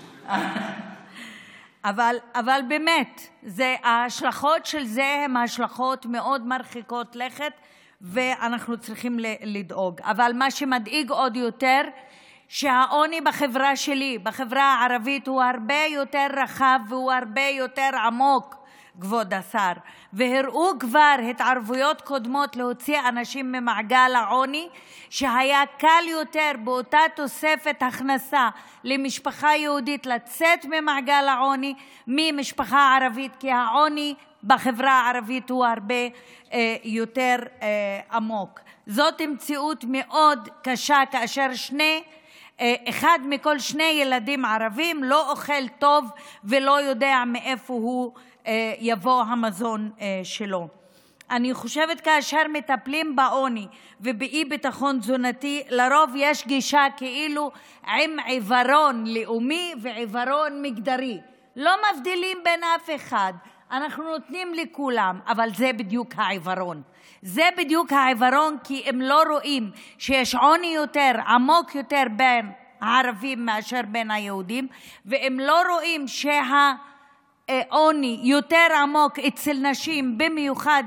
אבל באמת, ההשלכות של זה הן השלכות מאוד מרחיקות לכת, ואנחנו צריכים לדאוג. אבל מה שמדאיג עוד יותר, שהעוני בחברה שלי, בחברה הערבית, הוא הרבה יותר רחב והוא הרבה יותר עמוק, כבוד השר, והראו כבר התערבויות קודמות להוציא אנשים ממעגל העוני, שהיה קל יותר באותה תוספת הכנסה למשפחה יהודית לצאת ממעגל העוני ממשפחה ערבית, כי העוני בחברה הערבית הוא הרבה יותר עמוק. זאת מציאות מאוד קשה כאשר אחד מכל 2 ילדים ערבים לא אוכל טוב ולא יודע מאיפה יבוא המזון שלו. אני חושבת כאשר מטפלים בעוני ובאי-ביטחון תזונתי, לרוב יש גישה כאילו עם עיוורון לאומי ועיוורון מגדרי. לא מבדילים בין אף אחד, אנחנו נותנים לכולם, אבל זה בדיוק העיוורון. זה בדיוק העיוורון, כי הם לא רואים שיש עוני יותר עמוק יותר בין הערבים מאשר בין היהודים, והם לא רואים שהעוני יותר עמוק אצל נשים, במיוחד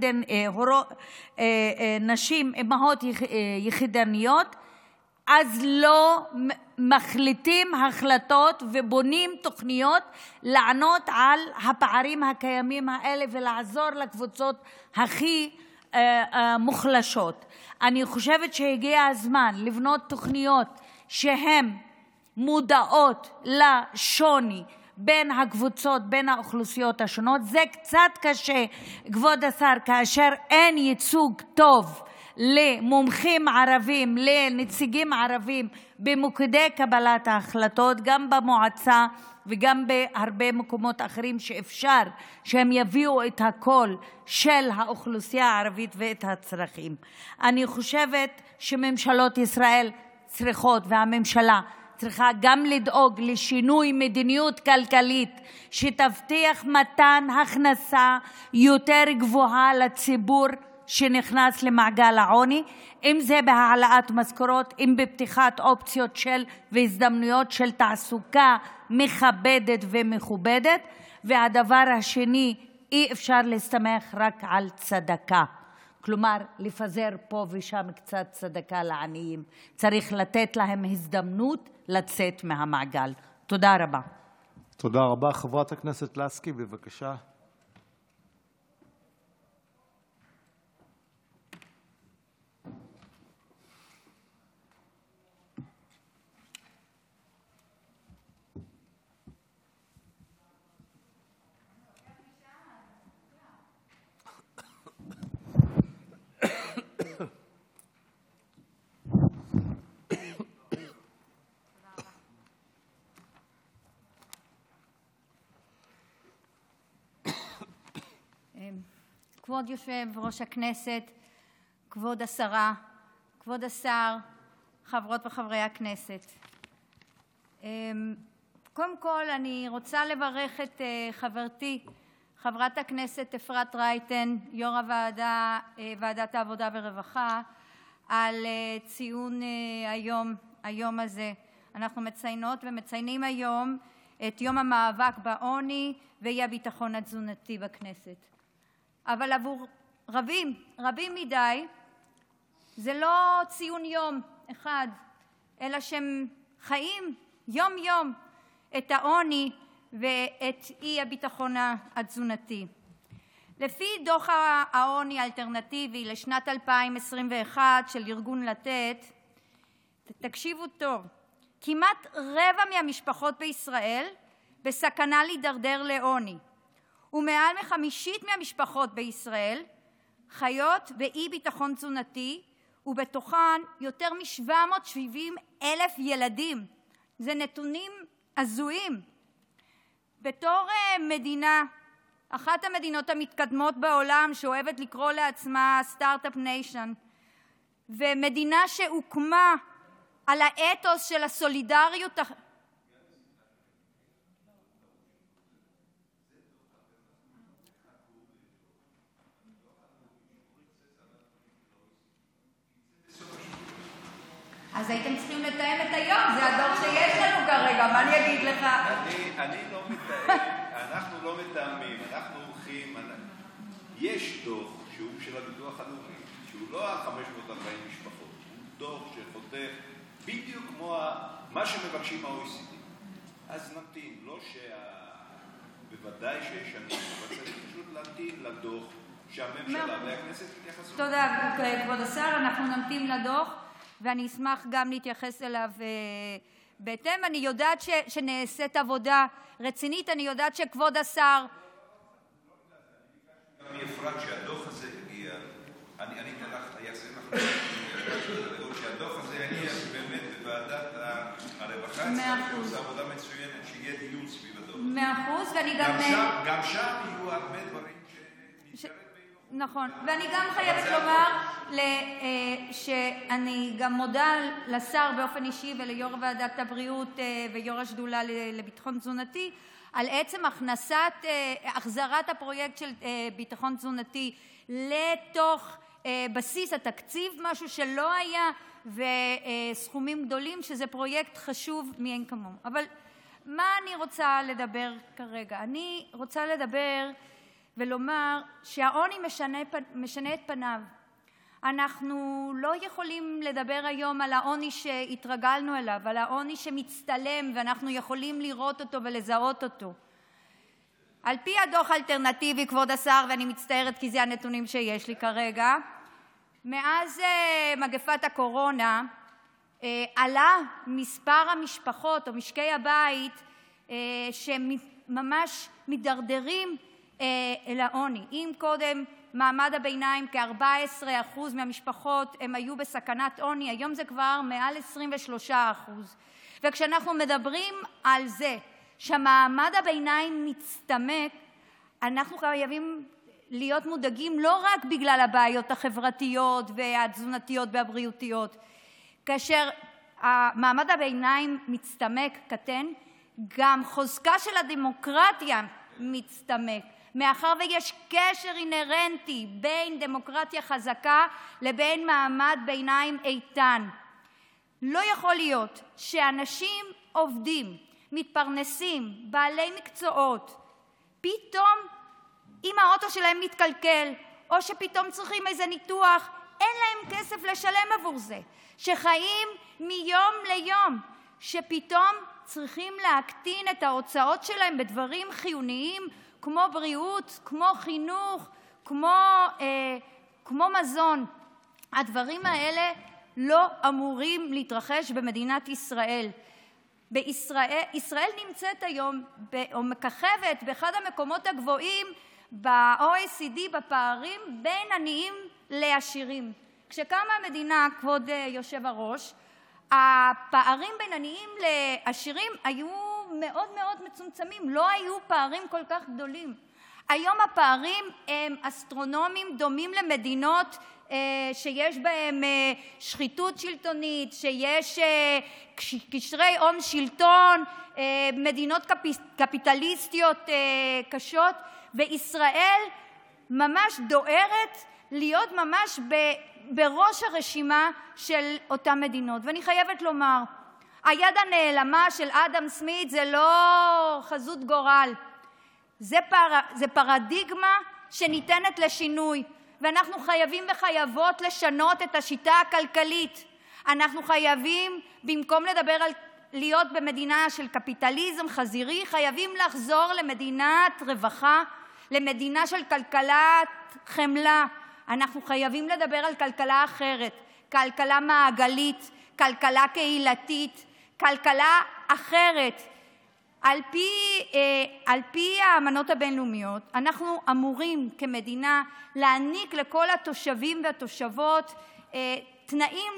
נשים אימהות יחידניות, אז לא מחליטים החלטות ובונים תוכניות לענות על הפערים הקיימים האלה ולעזור לקבוצות הכי מוחלשות. אני חושבת שהגיע הזמן לבנות תוכניות שהן מודעות לשוני בין הקבוצות, בין האוכלוסיות השונות. זה קצת קשה, כבוד השר, כאשר אין ייצוג טוב למומחים ערבים, לנציגים ערבים במוקדי קבלת ההחלטות, גם במועצה וגם בהרבה מקומות אחרים שאפשר שהם יביאו את הקול של האוכלוסייה הערבית ואת הצרכים. אני חושבת שממשלות ישראל צריכות, והממשלה צריכה גם לדאוג לשינוי מדיניות כלכלית שתבטיח מתן הכנסה יותר גבוהה לציבור שנכנס למעגל העוני, אם זה בהעלאת משכורות, אם בפתיחת אופציות והזדמנויות של תעסוקה מכבדת ומכובדת. והדבר השני, אי אפשר להסתמך רק על צדקה, כלומר לפזר פה ושם קצת צדקה לעניים, צריך לתת להם הזדמנות לצאת מהמעגל. תודה רבה. תודה רבה. חברת הכנסת לסקי, בבקשה. כבוד יושב-ראש הכנסת, כבוד השרה, כבוד השר, חברות וחברי הכנסת, קודם כל אני רוצה לברך את חברתי חברת הכנסת אפרת רייטן, יו"ר ועדת העבודה והרווחה, על ציון היום הזה. אנחנו מציינות ומציינים היום את יום המאבק בעוני והאי-ביטחון התזונתי בכנסת. אבל עבור רבים מדי זה לא ציון יום אחד, אלא שהם חיים יום-יום את העוני ואת אי-הביטחון התזונתי. לפי דוח העוני האלטרנטיבי לשנת 2021 של ארגון לתת, תקשיבו טוב, כמעט רבע מהמשפחות בישראל בסכנה להידרדר לעוני, ומעל מחמישית מהמשפחות בישראל חיות באי-ביטחון תזונתי, ובתוכן יותר מ-770,000 ילדים. זה נתונים הזויים. בתור מדינה, אחת המדינות המתקדמות בעולם שאוהבת לקרוא לעצמה סטארט-אפ ניישן, ומדינה שהוקמה על האתוס של הסולידריות, אז הייתם צריכים לתאם את היום, זה הדוח שיש לנו כרגע, מה אני אגיד לך? אני לא מתאם, אנחנו לא מתאמים, אנחנו הולכים, יש דוח שהוא של הביטוח הלאומי, שהוא לא 540 משפחות, הוא דוח שחותך בדיוק כמו מה שמבקשים ה-OECD. אז נמתין, לא בוודאי שיש שנים, אבל צריך פשוט להמתין לדוח שהממשלה והכנסת יתייחסו. תודה, כבוד השר. אנחנו נמתין לדוח, ואני אשמח גם להתייחס אליו בהתאם. אני יודעת שנעשית עבודה רצינית. אני יודעת שכבוד השר... גם מאפרת שהדוח הזה יגיע, אני אתן לך, אעשה לך שהדוח הזה יגיע באמת בוועדת הרווחה, שעושה עבודה מצוינת, שיהיה דיון סביב הדוח. 100%, ואני גם שם יהיו הרבה דברים שנתקרב ויהיו. נכון, ואני גם חייבת לומר שאני גם מודה לשר באופן אישי וליו"ר ועדת הבריאות ויו"ר השדולה לביטחון תזונתי על עצם החזרת הפרויקט של ביטחון תזונתי לתוך בסיס התקציב, משהו שלא היה, וסכומים גדולים, שזה פרויקט חשוב מאין כמוהו. אבל מה אני רוצה לדבר כרגע? אני רוצה לדבר ולומר שהעוני משנה את פניו. אנחנו לא יכולים לדבר היום על העוני שהתרגלנו אליו, על העוני שמצטלם ואנחנו יכולים לראות אותו ולזהות אותו. על פי הדוח האלטרנטיבי, כבוד השר, ואני מצטערת כי זה הנתונים שיש לי כרגע, מאז מגפת הקורונה עלה מספר המשפחות או משקי הבית שממש מדרדרים אל העוני. אם קודם מעמד הביניים, כ-14% מהמשפחות הם היו בסכנת עוני, היום זה כבר מעל 23%. וכשאנחנו מדברים על זה שהמעמד הביניים מצטמק, אנחנו חייבים להיות מודאגים לא רק בגלל הבעיות החברתיות והתזונתיות והבריאותיות. כאשר מעמד הביניים מצטמק, קטן, גם חוזקה של הדמוקרטיה מצטמק, מאחר ויש קשר אינהרנטי בין דמוקרטיה חזקה לבין מעמד ביניים איתן. לא יכול להיות שאנשים עובדים, מתפרנסים, בעלי מקצועות, פתאום אם האוטו שלהם מתקלקל, או שפתאום צריכים איזה ניתוח, אין להם כסף לשלם עבור זה, שחיים מיום ליום, שפתאום צריכים להקטין את ההוצאות שלהם בדברים חיוניים, כמו בריאות, כמו חינוך, כמו מזון. הדברים האלה לא אמורים להתרחש במדינת ישראל. ישראל נמצאת היום או מככבת באחד המקומות הגבוהים ב-OECD בפערים בין עניים לעשירים. כשקמה המדינה, כבוד יושב-הראש, הפערים בין עניים לעשירים היו מאוד מאוד מצומצמים, לא היו פערים כל כך גדולים. היום הפערים הם אסטרונומיים, דומים למדינות שיש בהם שחיתות שלטונית, שיש קשרי הון שלטון, מדינות קפיטליסטיות קשות, וישראל ממש דוהרת להיות ממש בראש הרשימה של אותן מדינות. ואני חייבת לומר, היד הנעלמה של אדם סמית זה לא חזות גורל, זה פרדיגמה שניתנת לשינוי, ואנחנו חייבים וחייבות לשנות את השיטה הכלכלית. אנחנו חייבים, במקום לדבר על להיות במדינה של קפיטליזם חזירי, חייבים לחזור למדינת רווחה, למדינה של כלכלת חמלה. אנחנו חייבים לדבר על כלכלה אחרת, כלכלה מעגלית, כלכלה קהילתית, כלכלה אחרת. על פי האמנות הבינלאומיות, אנחנו אמורים כמדינה להעניק לכל התושבים והתושבות תנאים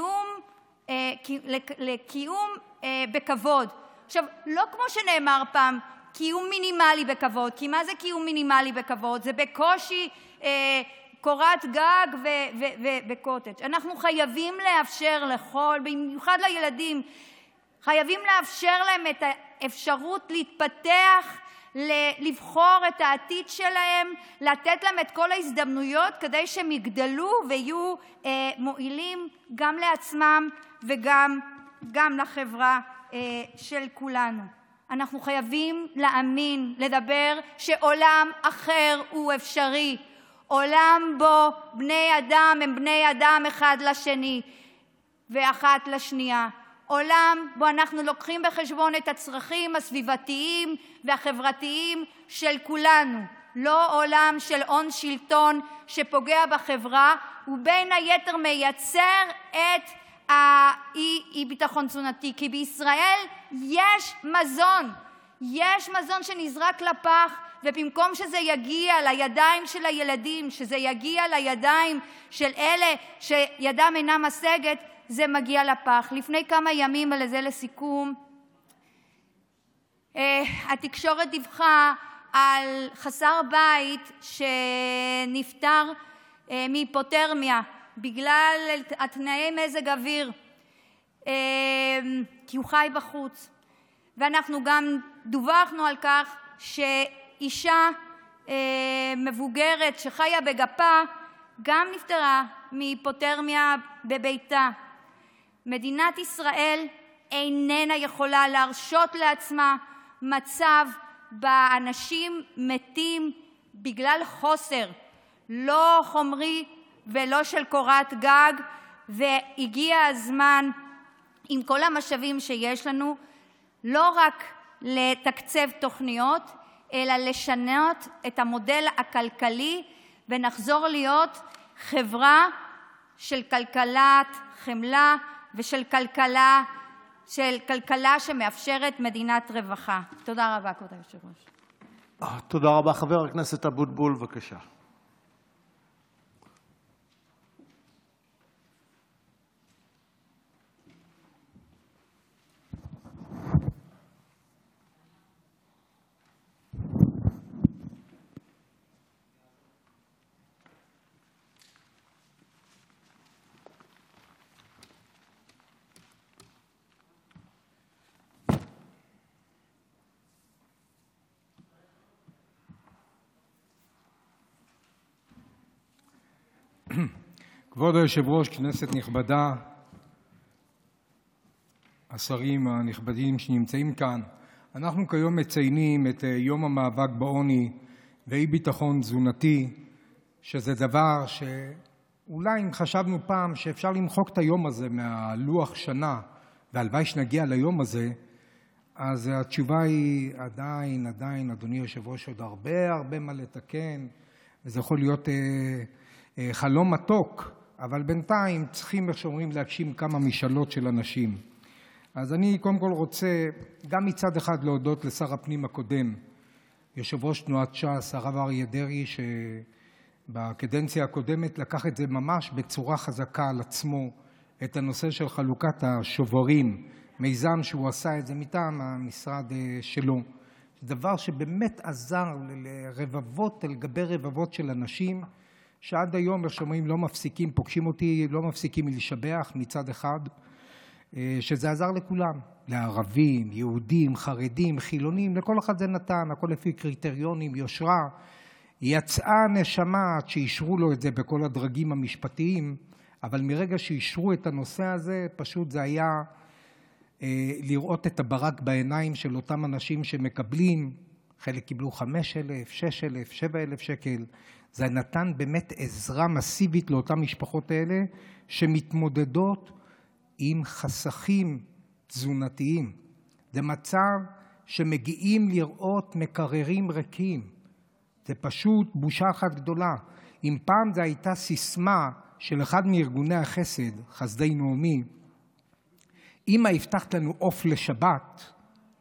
לקיום בכבוד. עכשיו, לא כמו שנאמר פעם, קיום מינימלי בכבוד, כי מה זה קיום מינימלי בכבוד? זה בקושי קורת גג וקוטג'. אנחנו חייבים לאפשר לכל, במיוחד לילדים, חייבים לאפשר להם את האפשרות להתפתח, לבחור את העתיד שלהם, לתת להם את כל ההזדמנויות כדי שהם יגדלו ויהיו מועילים גם לעצמם וגם לחברה של כולנו. אנחנו חייבים להאמין, לדבר שעולם אחר הוא אפשרי, עולם בו בני אדם הם בני אדם אחד לשני ואחת לשנייה, עולם שבו אנחנו לוקחים בחשבון את הצרכים הסביבתיים והחברתיים של כולנו, לא עולם של הון שלטון שפוגע בחברה ובין היתר מייצר את האי-ביטחון תזונתי. כי בישראל יש מזון שנזרק לפח, ובמקום שזה יגיע לידיים של הילדים, שזה יגיע לידיים של אלה שידם אינה משגת, זה מגיע לפח. לפני כמה ימים, לזה לסיכום, התקשורת דיווחה על חסר בית שנפטר מהיפותרמיה בגלל תנאי מזג אוויר, כי הוא חי בחוץ. ואנחנו גם דווחנו על כך שאישה מבוגרת שחיה בגפה גם נפטרה מהיפותרמיה בביתה. מדינת ישראל איננה יכולה להרשות לעצמה מצב בה אנשים מתים בגלל חוסר, לא חומרי ולא של קורת גג, והגיע הזמן עם כל המשאבים שיש לנו לא רק לתקצב תוכניות, אלא לשנות את המודל הכלכלי ונחזור להיות חברה של כלכלת חמלה ושל כלכלה שמאפשרת מדינת רווחה. תודה רבה, כבוד היושב-ראש. תודה רבה. חבר הכנסת אבוטבול, בבקשה. כבוד היושב-ראש, כנסת נכבדה, השרים הנכבדים שנמצאים כאן, אנחנו כיום מציינים את יום המאבק בעוני ואי-ביטחון תזונתי, שזה דבר שאולי אם חשבנו פעם שאפשר למחוק את היום הזה מהלוח שנה, והלוואי שנגיע ליום הזה, אז התשובה היא עדיין, אדוני היושב-ראש, עוד הרבה מה לתקן, וזה יכול להיות חלום מתוק, אבל בינתיים צריכים, איך שאומרים, להגשים כמה משאלות של אנשים. אז אני קודם כל רוצה גם מצד אחד להודות לשר הפנים הקודם, יושב ראש תנועת ש"ס, הרב אריה דרעי, שבקדנציה הקודמת לקח את זה ממש בצורה חזקה על עצמו, את הנושא של חלוקת השוברים, מיזם שהוא עשה את זה מטעם המשרד שלו. דבר שבאמת עזר לרבבות על גבי רבבות של אנשים, שעד היום, איך שאומרים, לא מפסיקים, פוגשים אותי, לא מפסיקים מלשבח מצד אחד, שזה עזר לכולם, לערבים, יהודים, חרדים, חילונים, לכל אחד זה נתן, הכל לפי קריטריונים, יושרה. יצאה נשמה עד שאישרו לו את זה בכל הדרגים המשפטיים, אבל מרגע שאישרו את הנושא הזה, פשוט זה היה לראות את הברק בעיניים של אותם אנשים שמקבלים, חלק קיבלו 5,000, 6,000, 7,000 שקל. זה נתן באמת עזרה מסיבית לאותן משפחות האלה שמתמודדות עם חסכים תזונתיים. זה מצב שמגיעים לראות מקררים ריקים. זה פשוט בושה אחת גדולה. אם פעם זו הייתה סיסמה של אחד מארגוני החסד, חסדי נעמי, אמא הבטחת לנו עוף לשבת,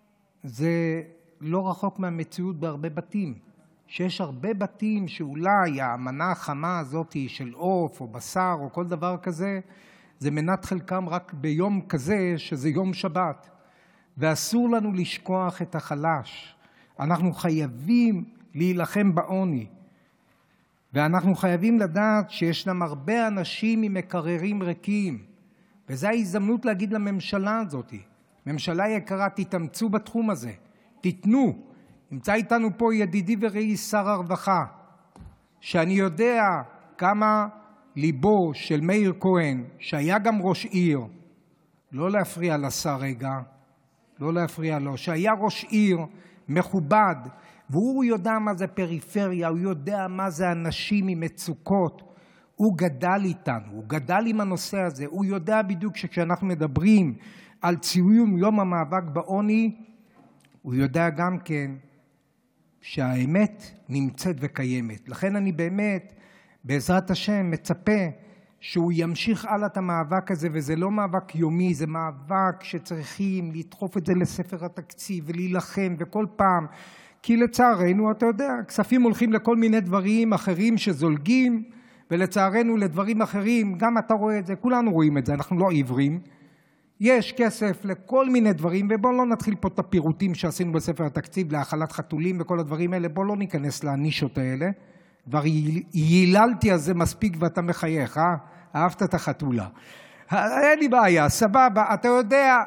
זה לא רחוק מהמציאות בהרבה בתים. שיש הרבה בתים שאולי המנה החמה הזאת של עוף או בשר או כל דבר כזה, זה מנת חלקם רק ביום כזה שזה יום שבת. ואסור לנו לשכוח את החלש. אנחנו חייבים להילחם בעוני. ואנחנו חייבים לדעת שישנם הרבה אנשים עם מקררים ריקים. וזו ההזדמנות להגיד לממשלה הזאת, ממשלה יקרה, תתאמצו בתחום הזה, תיתנו. נמצא איתנו פה ידידי ורעי שר הרווחה, שאני יודע כמה ליבו של מאיר כהן, שהיה גם ראש עיר, לא להפריע לשר רגע, לא להפריע לו, שהיה ראש עיר מכובד, והוא יודע מה זה פריפריה, הוא יודע מה זה אנשים עם מצוקות, הוא גדל איתנו, הוא גדל עם הנושא הזה, הוא יודע בדיוק שכשאנחנו מדברים על ציון יום המאבק בעוני, הוא יודע גם כן שהאמת נמצאת וקיימת. לכן אני באמת, בעזרת השם, מצפה שהוא ימשיך הלאה את המאבק הזה, וזה לא מאבק יומי, זה מאבק שצריכים לדחוף את זה לספר התקציב ולהילחם, וכל פעם, כי לצערנו, אתה יודע, כספים הולכים לכל מיני דברים אחרים שזולגים, ולצערנו לדברים אחרים, גם אתה רואה את זה, כולנו רואים את זה, אנחנו לא עיוורים. יש כסף לכל מיני דברים, ובואו לא נתחיל פה את הפירוטים שעשינו בספר התקציב להאכלת חתולים וכל הדברים האלה, בואו לא ניכנס לנישות האלה. כבר ייללתי על זה מספיק ואתה מחייך, אה? אהבת את החתולה. אין לי בעיה, סבבה, אתה יודע...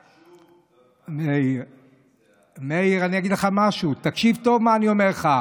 מאיר, אני אגיד לך משהו, תקשיב טוב מה אני אומר לך.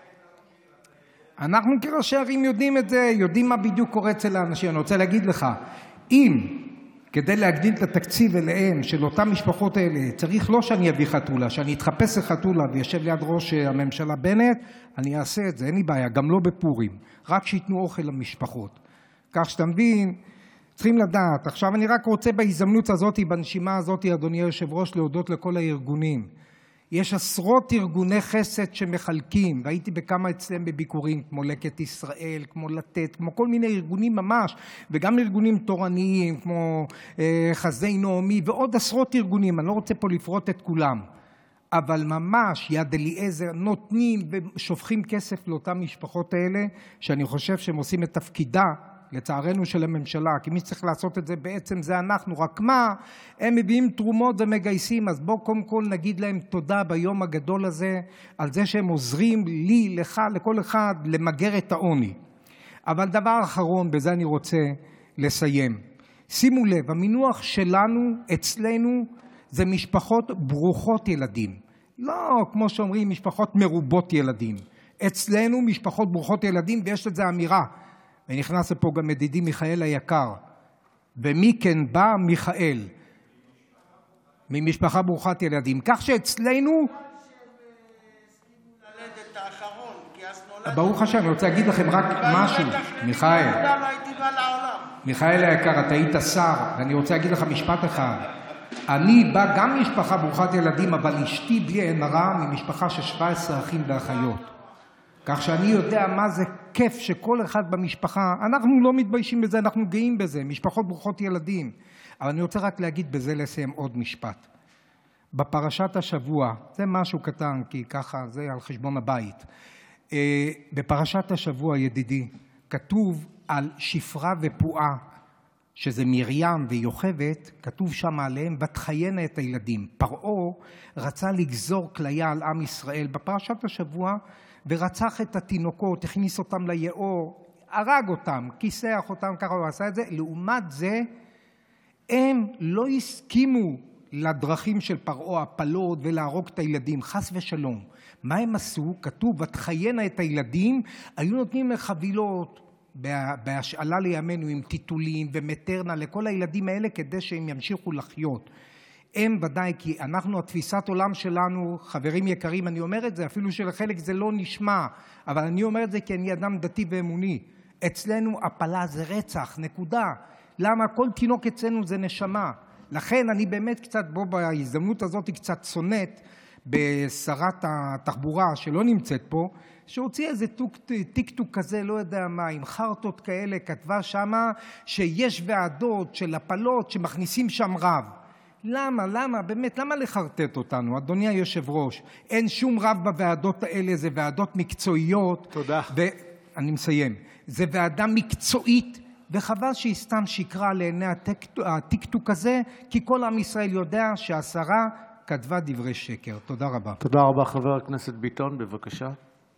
אנחנו כראשי ערים יודעים את זה, יודעים מה בדיוק קורה אצל האנשים. אני רוצה להגיד לך, אם כדי להגדיל את התקציב אליהם של אותן משפחות האלה, צריך לא שאני אביא חתולה, שאני אתחפש לחתולה וישב ליד ראש הממשלה בנט, אני אעשה את זה, אין לי בעיה, גם לא בפורים, רק שיתנו אוכל למשפחות. כך שאתה מבין, צריכים לדעת. עכשיו אני רק רוצה בהזדמנות הזאת, בנשימה הזאת, אדוני היושב-ראש, להודות לכל הארגונים. יש עשרות ארגוני חסד שמחלקים, והייתי בכמה אצלם בביקורים, כמו לקט ישראל, כמו לתת, כמו כל מיני ארגונים ממש, וגם ארגונים תורניים, כמו חסדי נעמי, ועוד עשרות ארגונים, אני לא רוצה פה לפרוט את כולם, אבל ממש יד אליעזר נותנים ושופכים כסף לאותן משפחות האלה, שאני חושב שהם עושים את תפקידה, לצערנו של הממשלה, כי מי שצריך לעשות את זה בעצם זה אנחנו, רק מה, הם מביאים תרומות ומגייסים, אז בואו קודם כל נגיד להם תודה ביום הגדול הזה, על זה שהם עוזרים לי, לך, לכל אחד, למגר את העוני. אבל דבר אחרון, בזה אני רוצה לסיים. שימו לב, המינוח שלנו, אצלנו, זה משפחות ברוכות ילדים. לא כמו שאומרים, משפחות מרובות ילדים. אצלנו משפחות ברוכות ילדים, ויש לזה אמירה. ונכנס לפה גם ידידי מיכאל היקר. ומי כן בא? מיכאל. ממשפחה ברוכת ילדים. כך שאצלנו... ברוך השם, אני רוצה להגיד לכם רק משהו. מיכאל. מיכאל היקר, אתה היית שר, ואני רוצה להגיד לך משפט אחד. אני בא גם ממשפחה ברוכת ילדים, אבל אשתי בלי עין הרע ממשפחה של 17 אחים ואחיות. כך שאני יודע מה זה כיף שכל אחד במשפחה, אנחנו לא מתביישים בזה, אנחנו גאים בזה, משפחות ברוכות ילדים. אבל אני רוצה רק להגיד בזה לסיים עוד משפט. בפרשת השבוע, זה משהו קטן, כי ככה זה על חשבון הבית. בפרשת השבוע, ידידי, כתוב על שפרה ופועה, שזה מרים ויוכבד, כתוב שם עליהם, ותחיינה את הילדים. פרעה רצה לגזור כליה על עם ישראל בפרשת השבוע, ורצח את התינוקות, הכניס אותם ליאור, הרג אותם, כיסח אותם, ככה הוא עשה את זה. לעומת זה, הם לא הסכימו לדרכים של פרעה, הפלות, ולהרוג את הילדים, חס ושלום. מה הם עשו? כתוב, ותחיינה את הילדים, היו נותנים חבילות, בהשאלה לימינו עם טיטולים ומטרנה לכל הילדים האלה כדי שהם ימשיכו לחיות. הם ודאי, כי אנחנו, התפיסת עולם שלנו, חברים יקרים, אני אומר את זה, אפילו שלחלק זה לא נשמע, אבל אני אומר את זה כי אני אדם דתי ואמוני. אצלנו הפלה זה רצח, נקודה. למה? כל תינוק אצלנו זה נשמה. לכן אני באמת קצת, בהזדמנות הזאת קצת צונט בשרת התחבורה שלא נמצאת פה, שהוציא איזה טיקטוק כזה, לא יודע מה, עם חרטות כאלה, כתבה שמה שיש ועדות של הפלות שמכניסים שם רב. למה? באמת, למה לחרטט אותנו? אדוני היושב-ראש, אין שום רב בוועדות האלה, זה ועדות מקצועיות. תודה. אני מסיים. זה ועדה מקצועית, וחבל שהיא סתם שקרה לעיני הטיקטוק הזה, כי כל עם ישראל יודע שהשרה כתבה דברי שקר. תודה רבה. תודה רבה, חבר הכנסת ביטון, בבקשה.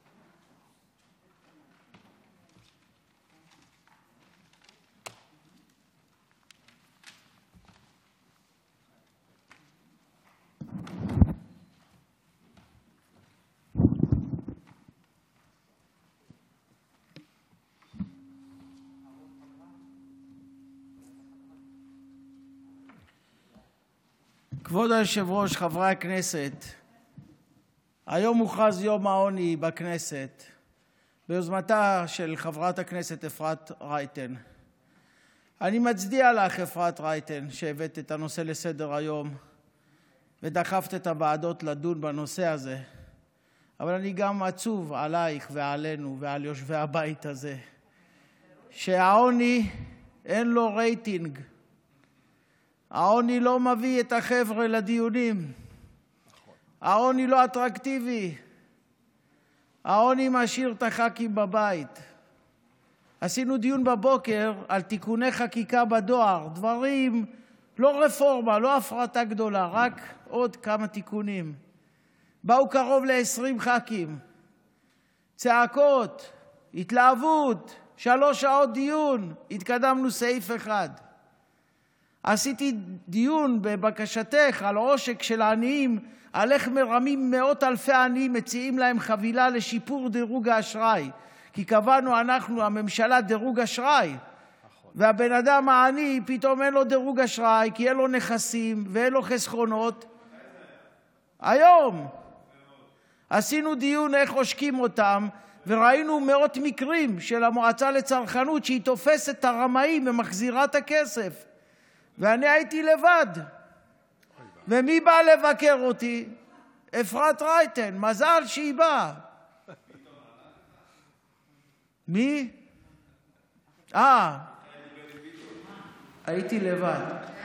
כבוד היושב-ראש, חברי הכנסת, היום הוכרז יום העוני בכנסת ביוזמתה של חברת הכנסת אפרת רייטן. אני מצדיע לך, אפרת רייטן, שהבאת את הנושא לסדר-היום ודחפת את הוועדות לדון בנושא הזה. אבל אני גם עצוב עלייך ועלינו ועל יושבי הבית הזה, שהעוני אין לו רייטינג. העוני לא מביא את החבר'ה לדיונים. העוני לא אטרקטיבי. העוני משאיר את הח"כים בבית. עשינו דיון בבוקר על תיקוני חקיקה בדואר, דברים, לא רפורמה, לא הפרטה גדולה, רק עוד כמה תיקונים. באו קרוב ל-20 ח"כים. צעקות, התלהבות, 3 שעות דיון, התקדמנו סעיף אחד. עשיתי דיון בבקשתך על עושק של העניים, על איך מרמים מאות אלפי עניים, מציעים להם חבילה לשיפור דירוג האשראי. כי קבענו אנחנו, הממשלה, דירוג אשראי. והבן אדם העני, פתאום אין לו דירוג אשראי, כי אין לו נכסים ואין לו חסכונות. היום עשינו דיון איך עושקים אותם, וראינו מאות מקרים של המועצה לצרכנות שהיא תופסת את הרמאים ומחזירה את הכסף. ואני הייתי לבד. ומי בא לבקר אותי? אפרת רייטן, מזל שהיא באה. מי? הייתי לבד.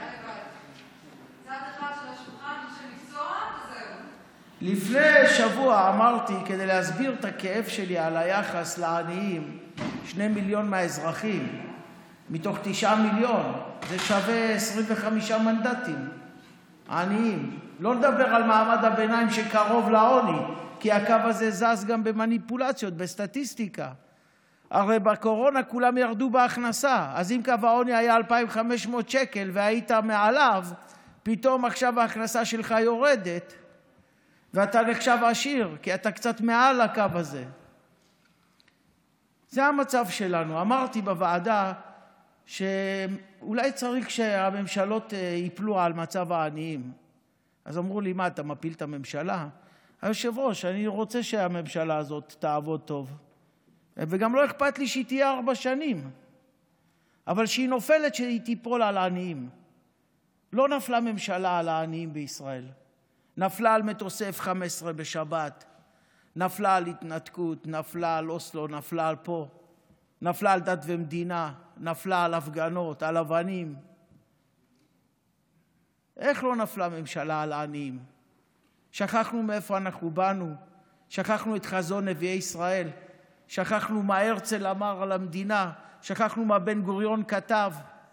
לפני שבוע אמרתי, כדי להסביר את הכאב שלי על היחס לעניים, 2 מיליון מהאזרחים, מתוך 9 מיליון, זה שווה 25 מנדטים, עניים. לא נדבר על מעמד הביניים שקרוב לעוני, כי הקו הזה זז גם במניפולציות, בסטטיסטיקה. הרי בקורונה כולם ירדו בהכנסה, אז אם קו העוני היה 2,500 שקל והיית מעליו, פתאום עכשיו ההכנסה שלך יורדת, ואתה נחשב עשיר, כי אתה קצת מעל הקו הזה. זה המצב שלנו. אמרתי בוועדה שאולי צריך שהממשלות ייפלו על מצב העניים. אז אמרו לי, מה, אתה מפיל את הממשלה? היושב-ראש, אני רוצה שהממשלה הזאת תעבוד טוב. וגם לא אכפת לי שהיא תהיה 4 שנים. אבל שהיא נופלת, שהיא תיפול על העניים. לא נפלה ממשלה על העניים בישראל. נפלה על מטוסי F-15 בשבת, נפלה על התנתקות, נפלה על אוסלו, נפלה על פה, נפלה על דת ומדינה, נפלה על הפגנות, על אבנים. איך לא נפלה ממשלה על העניים? שכחנו מאיפה אנחנו באנו, שכחנו את חזון נביאי ישראל, שכחנו מה הרצל אמר על המדינה, שכחנו מה בן גוריון כתב,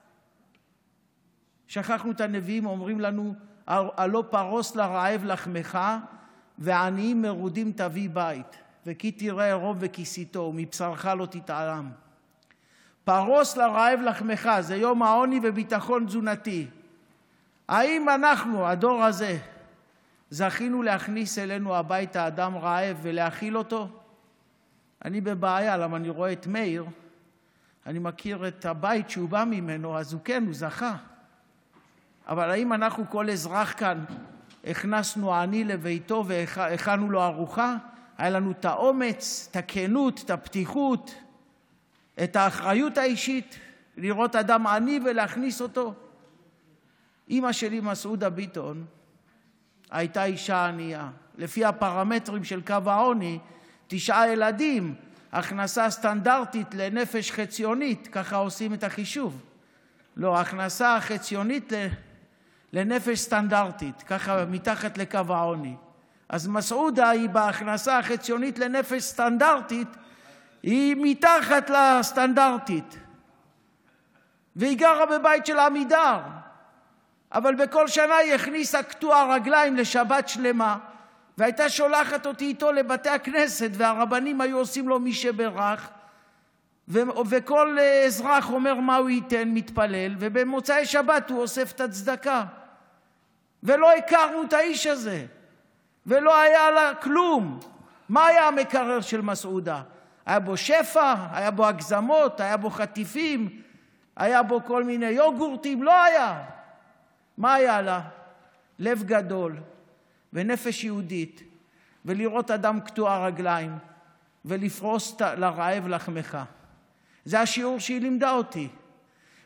שכחנו את הנביאים אומרים לנו, הלא פרוס לרעב לחמך, ועניים מרודים תביא בית, וכי תראה ערום וכיסיתו, ומבשרך לא תתעלם. פרוס לרעב לחמך, זה יום העוני וביטחון תזונתי. האם אנחנו, הדור הזה, זכינו להכניס אלינו הביתה אדם רעב ולהאכיל אותו? אני בבעיה, למה אני רואה את מאיר, אני מכיר את הבית שהוא בא ממנו, אז הוא כן, הוא זכה. אבל האם אנחנו, כל אזרח כאן, הכנסנו עני לביתו והכנו לו ארוחה? היה לנו את האומץ, את הכנות, את הפתיחות, את האחריות האישית, לראות אדם עני ולהכניס אותו? אימא שלי, מסעודה ביטון, הייתה אישה ענייה. לפי הפרמטרים של קו העוני, 9 ילדים, הכנסה סטנדרטית לנפש חציונית, ככה עושים את החישוב. לא, הכנסה חציונית לנפש סטנדרטית, ככה מתחת לקו העוני. אז מסעודה היא בהכנסה החציונית לנפש סטנדרטית, היא מתחת לסטנדרטית. והיא גרה בבית של עמידר, אבל בכל שנה היא הכניסה קטוע רגליים לשבת שלמה, והייתה שולחת אותי איתו לבתי הכנסת, והרבנים היו עושים לו מי שברך, וכל אזרח אומר מה הוא ייתן, מתפלל, ובמוצאי שבת הוא אוסף את הצדקה. ולא הכרנו את האיש הזה, ולא היה לה כלום. מה היה המקרר של מסעודה? היה בו שפע, היה בו הגזמות, היה בו חטיפים, היה בו כל מיני יוגורטים, לא היה. מה היה לה? לב גדול ונפש יהודית, ולראות אדם קטוע רגליים, ולפרוס לרעב לחמך. זה השיעור שהיא לימדה אותי.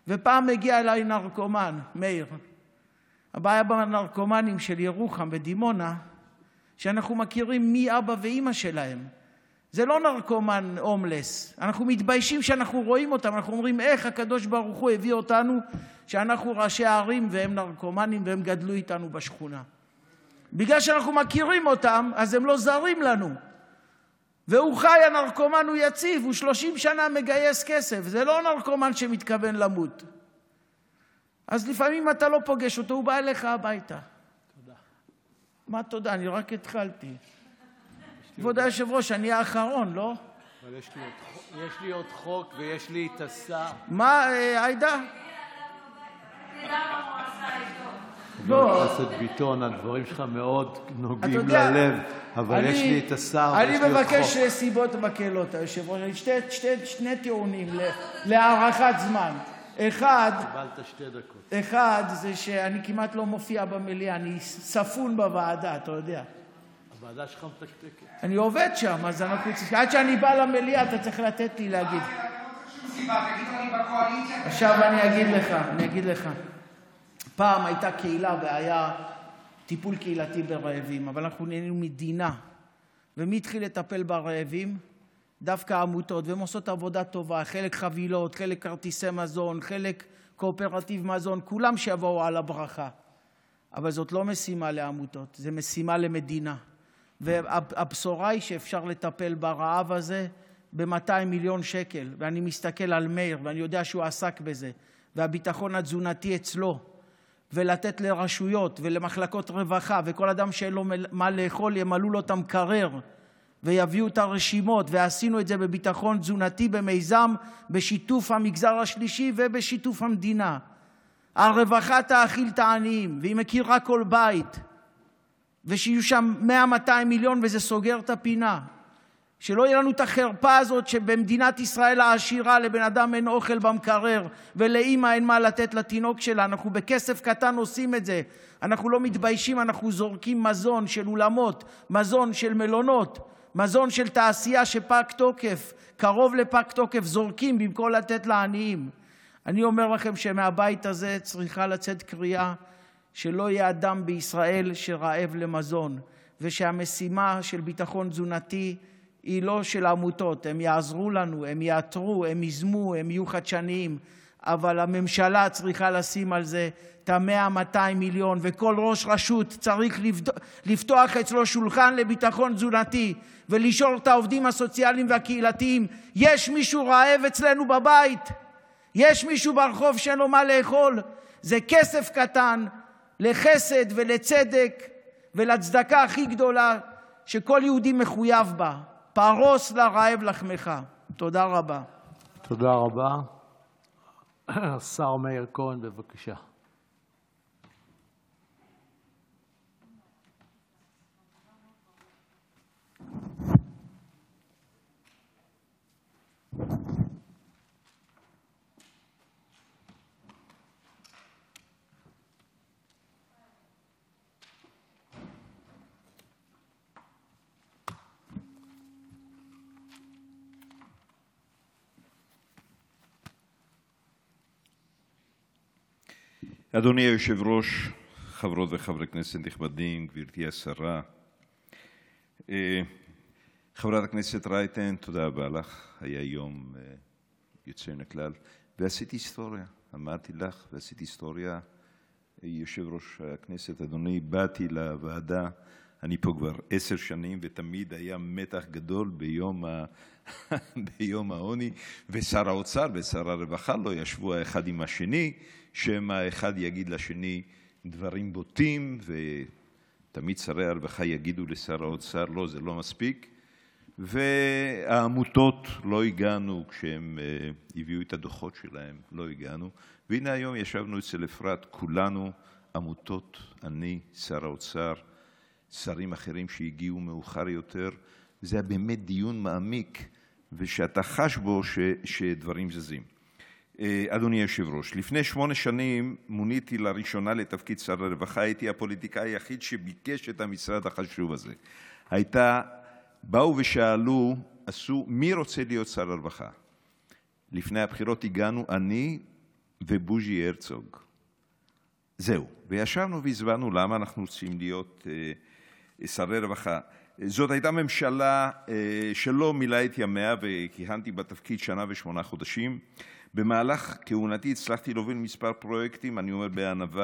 ופעם הגיע אליי נרקומן, מאיר. הבעיה בנרקומנים של ירוחם ודימונה, שאנחנו מכירים מי אבא ואימא שלהם. זה לא נרקומן הומלס. אנחנו מתביישים שאנחנו רואים אותם, אנחנו אומרים איך הקדוש ברוך הוא הביא אותנו, שאנחנו ראשי הערים והם נרקומנים והם גדלו איתנו בשכונה. בגלל שאנחנו מכירים אותם, אז הם לא זרים לנו. והוא חי, הנרקומן הוא יציב, הוא 30 שנה מגייס כסף, זה לא נרקומן שמתכוון למות. אז לפעמים אתה לא פוגש אותו, הוא בא אליך הביתה. תודה. מה תודה? אני רק התחלתי. כבוד היושב-ראש, אני האחרון, לא? אבל יש לי עוד חוק ויש לי את השר. מה, עאידה? חבר הכנסת ביטון, הדברים שלך מאוד נוגעים ללב, אבל יש לי את השר ויש לי עוד חוק. אני מבקש סיבות מקלות, היושב-ראש. שני טיעונים להארכת זמן. קיבלת 2 דקות. אחד זה שאני כמעט לא מופיע במליאה, אני ספון בוועדה, אתה יודע. הוועדה שלך מתקתקת. אני עובד שם, אז עד שאני בא למליאה אתה צריך לתת לי להגיד. עכשיו אני אגיד לך. פעם הייתה קהילה והיה טיפול קהילתי ברעבים, אבל אנחנו נהיינו מדינה. ומי התחיל לטפל ברעבים? דווקא עמותות, והן עושות עבודה טובה, חלק חבילות, חלק כרטיסי מזון, חלק קואופרטיב מזון, כולם שיבואו על הברכה. אבל זאת לא משימה לעמותות, זה משימה למדינה. והבשורה היא שאפשר לטפל ברעב הזה ב-200 מיליון שקל. ואני מסתכל על מאיר, ואני יודע שהוא עסק בזה, והביטחון התזונתי אצלו, ולתת לרשויות ולמחלקות רווחה, וכל אדם שאין לו מה לאכול, ימלאו לו את המקרר, ויביאו את הרשימות, ועשינו את זה בביטחון תזונתי, במיזם, בשיתוף המגזר השלישי ובשיתוף המדינה. הרווחה תאכיל את העניים, והיא מכירה כל בית, ושיהיו שם 100-200 מיליון, וזה סוגר את הפינה. שלא יהיה לנו את החרפה הזאת שבמדינת ישראל העשירה לבן אדם אין אוכל במקרר, ולאמא אין מה לתת לתינוק שלה. אנחנו בכסף קטן עושים את זה. אנחנו לא מתביישים, אנחנו זורקים מזון של אולמות, מזון של מלונות, מזון של תעשייה שפג תוקף, קרוב לפג תוקף, זורקים במקום לתת לעניים. אני אומר לכם שמהבית הזה צריכה לצאת קריאה שלא יהיה אדם בישראל שרעב למזון, ושהמשימה של ביטחון תזונתי היא לא של העמותות. הם יעזרו לנו, הם יעתרו, הם יזמו, הם יהיו חדשניים, אבל הממשלה צריכה לשים על זה את 100-200 מיליון, וכל ראש רשות צריך לפתוח אצלו שולחן לביטחון תזונתי ולשאול את העובדים הסוציאליים והקהילתיים: יש מישהו רעב אצלנו בבית? יש מישהו ברחוב שאין לו מה לאכול? זה כסף קטן לחסד ולצדק ולצדקה הכי גדולה שכל יהודי מחויב בה. פרוס לרעב לחמך. תודה רבה. תודה רבה. השר מאיר כהן, בבקשה. אדוני היושב-ראש, חברות וחברי כנסת נכבדים, גברתי השרה, חברת הכנסת רייטן, תודה רבה לך. היה יום יוצא מן הכלל, ועשיתי היסטוריה. אמרתי לך, ועשיתי היסטוריה. יושב-ראש הכנסת, אדוני, באתי לוועדה, אני פה כבר 10 שנים, ותמיד היה מתח גדול ביום העוני, ושר האוצר ושר הרווחה לא ישבו האחד עם השני, שמא האחד יגיד לשני דברים בוטים, ותמיד שרי הרווחה יגידו לשר האוצר: לא, זה לא מספיק. והעמותות, לא הגענו כשהם הביאו את הדוחות שלהם, לא הגענו. והנה היום ישבנו אצל אפרת, כולנו עמותות, אני, שר האוצר, שרים אחרים שהגיעו מאוחר יותר. זה היה באמת דיון מעמיק, ושאתה חש בו שדברים זזים. אדוני היושב-ראש, לפני 8 שנים מוניתי לראשונה לתפקיד שר הרווחה. הייתי הפוליטיקאי היחיד שביקש את המשרד החשוב הזה. באו ושאלו, מי רוצה להיות שר הרווחה? לפני הבחירות הגענו אני ובוז'י הרצוג. זהו. וישבנו והסברנו למה אנחנו רוצים להיות שרי רווחה. זאת הייתה ממשלה שלא מילאה את ימיה, וכיהנתי בתפקיד 1 ו8 חודשים. במהלך כהונתי הצלחתי להוביל מספר פרויקטים, אני אומר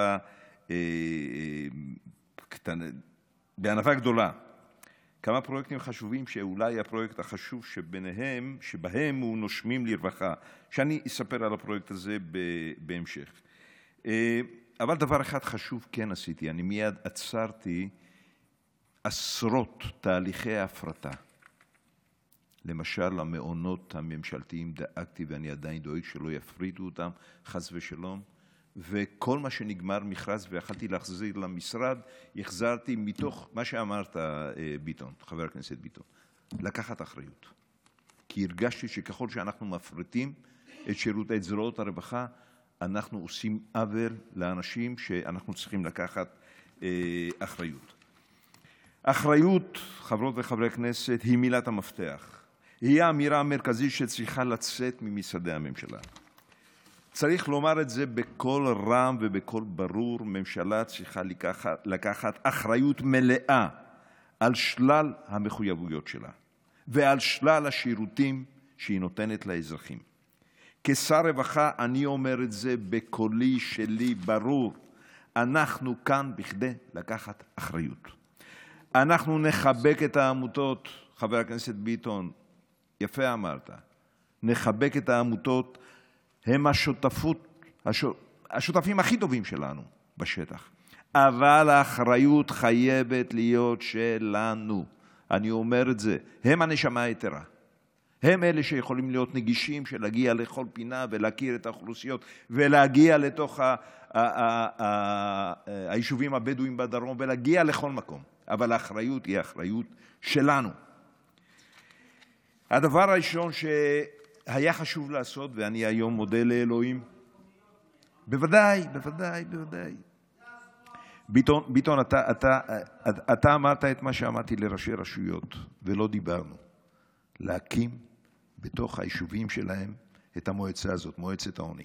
בענווה גדולה. כמה פרויקטים חשובים, שאולי הפרויקט החשוב שבהם הוא נושמים לרווחה, שאני אספר על הפרויקט הזה בהמשך. אבל דבר אחד חשוב כן עשיתי, אני מיד עצרתי עשרות תהליכי הפרטה. למשל, המעונות הממשלתיים דאגתי, ואני עדיין דואג שלא יפריטו אותם, חס ושלום, וכל מה שנגמר מכרז ויכלתי להחזיר למשרד, החזרתי מתוך מה שאמרת, ביטון, חבר הכנסת ביטון, לקחת אחריות. כי הרגשתי שככל שאנחנו מפריטים את זרועות הרווחה, אנחנו עושים עוול לאנשים שאנחנו צריכים לקחת אחריות. אחריות, חברות וחברי הכנסת, היא מילת המפתח. היא האמירה המרכזית שצריכה לצאת ממשרדי הממשלה. צריך לומר את זה בקול רם ובקול ברור, ממשלה צריכה לקחת אחריות מלאה על שלל המחויבויות שלה ועל שלל השירותים שהיא נותנת לאזרחים. כשר רווחה אני אומר את זה בקולי שלי ברור, אנחנו כאן בכדי לקחת אחריות. אנחנו נחבק את העמותות, חבר הכנסת ביטון, יפה אמרת, נחבק את העמותות, הם השותפים הכי טובים שלנו בשטח. אבל האחריות חייבת להיות שלנו. אני אומר את זה, הם הנשמה היתרה. הם אלה שיכולים להיות נגישים, של להגיע לכל פינה ולהכיר את האוכלוסיות, ולהגיע לתוך היישובים הבדואים בדרום, ולהגיע לכל מקום. אבל האחריות היא האחריות שלנו. הדבר הראשון שהיה חשוב לעשות, ואני היום מודה לאלוהים, בוודאי. ביטון, אתה אמרת את מה שאמרתי לראשי רשויות, ולא דיברנו. להקים בתוך היישובים שלהם את המועצה הזאת, מועצת העוני.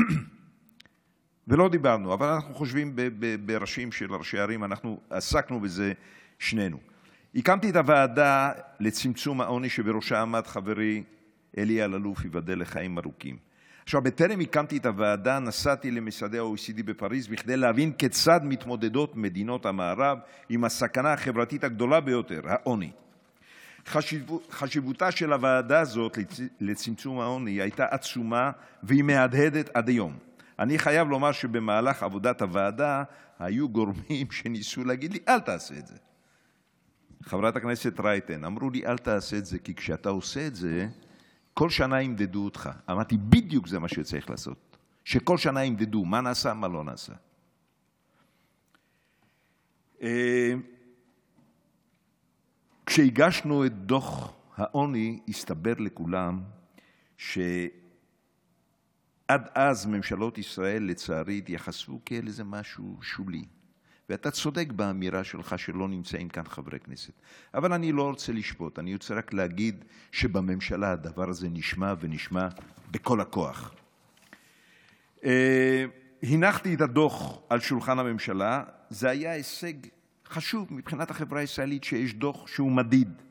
ולא דיברנו, אבל אנחנו חושבים בראשים של ראשי ערים, אנחנו עסקנו בזה שנינו. הקמתי את הוועדה לצמצום העוני שבראשה עמד חברי אלי אלאלוף, ייבדל לחיים ארוכים. עכשיו, בטרם הקמתי את הוועדה, נסעתי למשרדי ה-OECD בפריז בכדי להבין כיצד מתמודדות מדינות המערב עם הסכנה החברתית הגדולה ביותר, העוני. חשיבותה של הוועדה הזאת לצמצום העוני הייתה עצומה והיא מהדהדת עד היום. אני חייב לומר שבמהלך עבודת הוועדה היו גורמים שניסו להגיד לי, אל תעשה את זה. חברת הכנסת רייטן, אמרו לי, אל תעשה את זה, כי כשאתה עושה את זה, כל שנה ימדדו אותך. אמרתי, בדיוק זה מה שצריך לעשות. שכל שנה ימדדו מה נעשה, מה לא נעשה. כשהגשנו את דוח העוני, הסתבר לכולם שעד אז ממשלות ישראל, לצערי, התייחסו כאל איזה משהו שולי. ואתה צודק באמירה שלך שלא נמצאים כאן חברי כנסת. אבל אני לא רוצה לשפוט, אני רוצה רק להגיד שבממשלה הדבר הזה נשמע ונשמע בכל הכוח. הנחתי את הדוח על שולחן הממשלה, זה היה הישג חשוב מבחינת החברה הישראלית שיש דוח שהוא מדיד.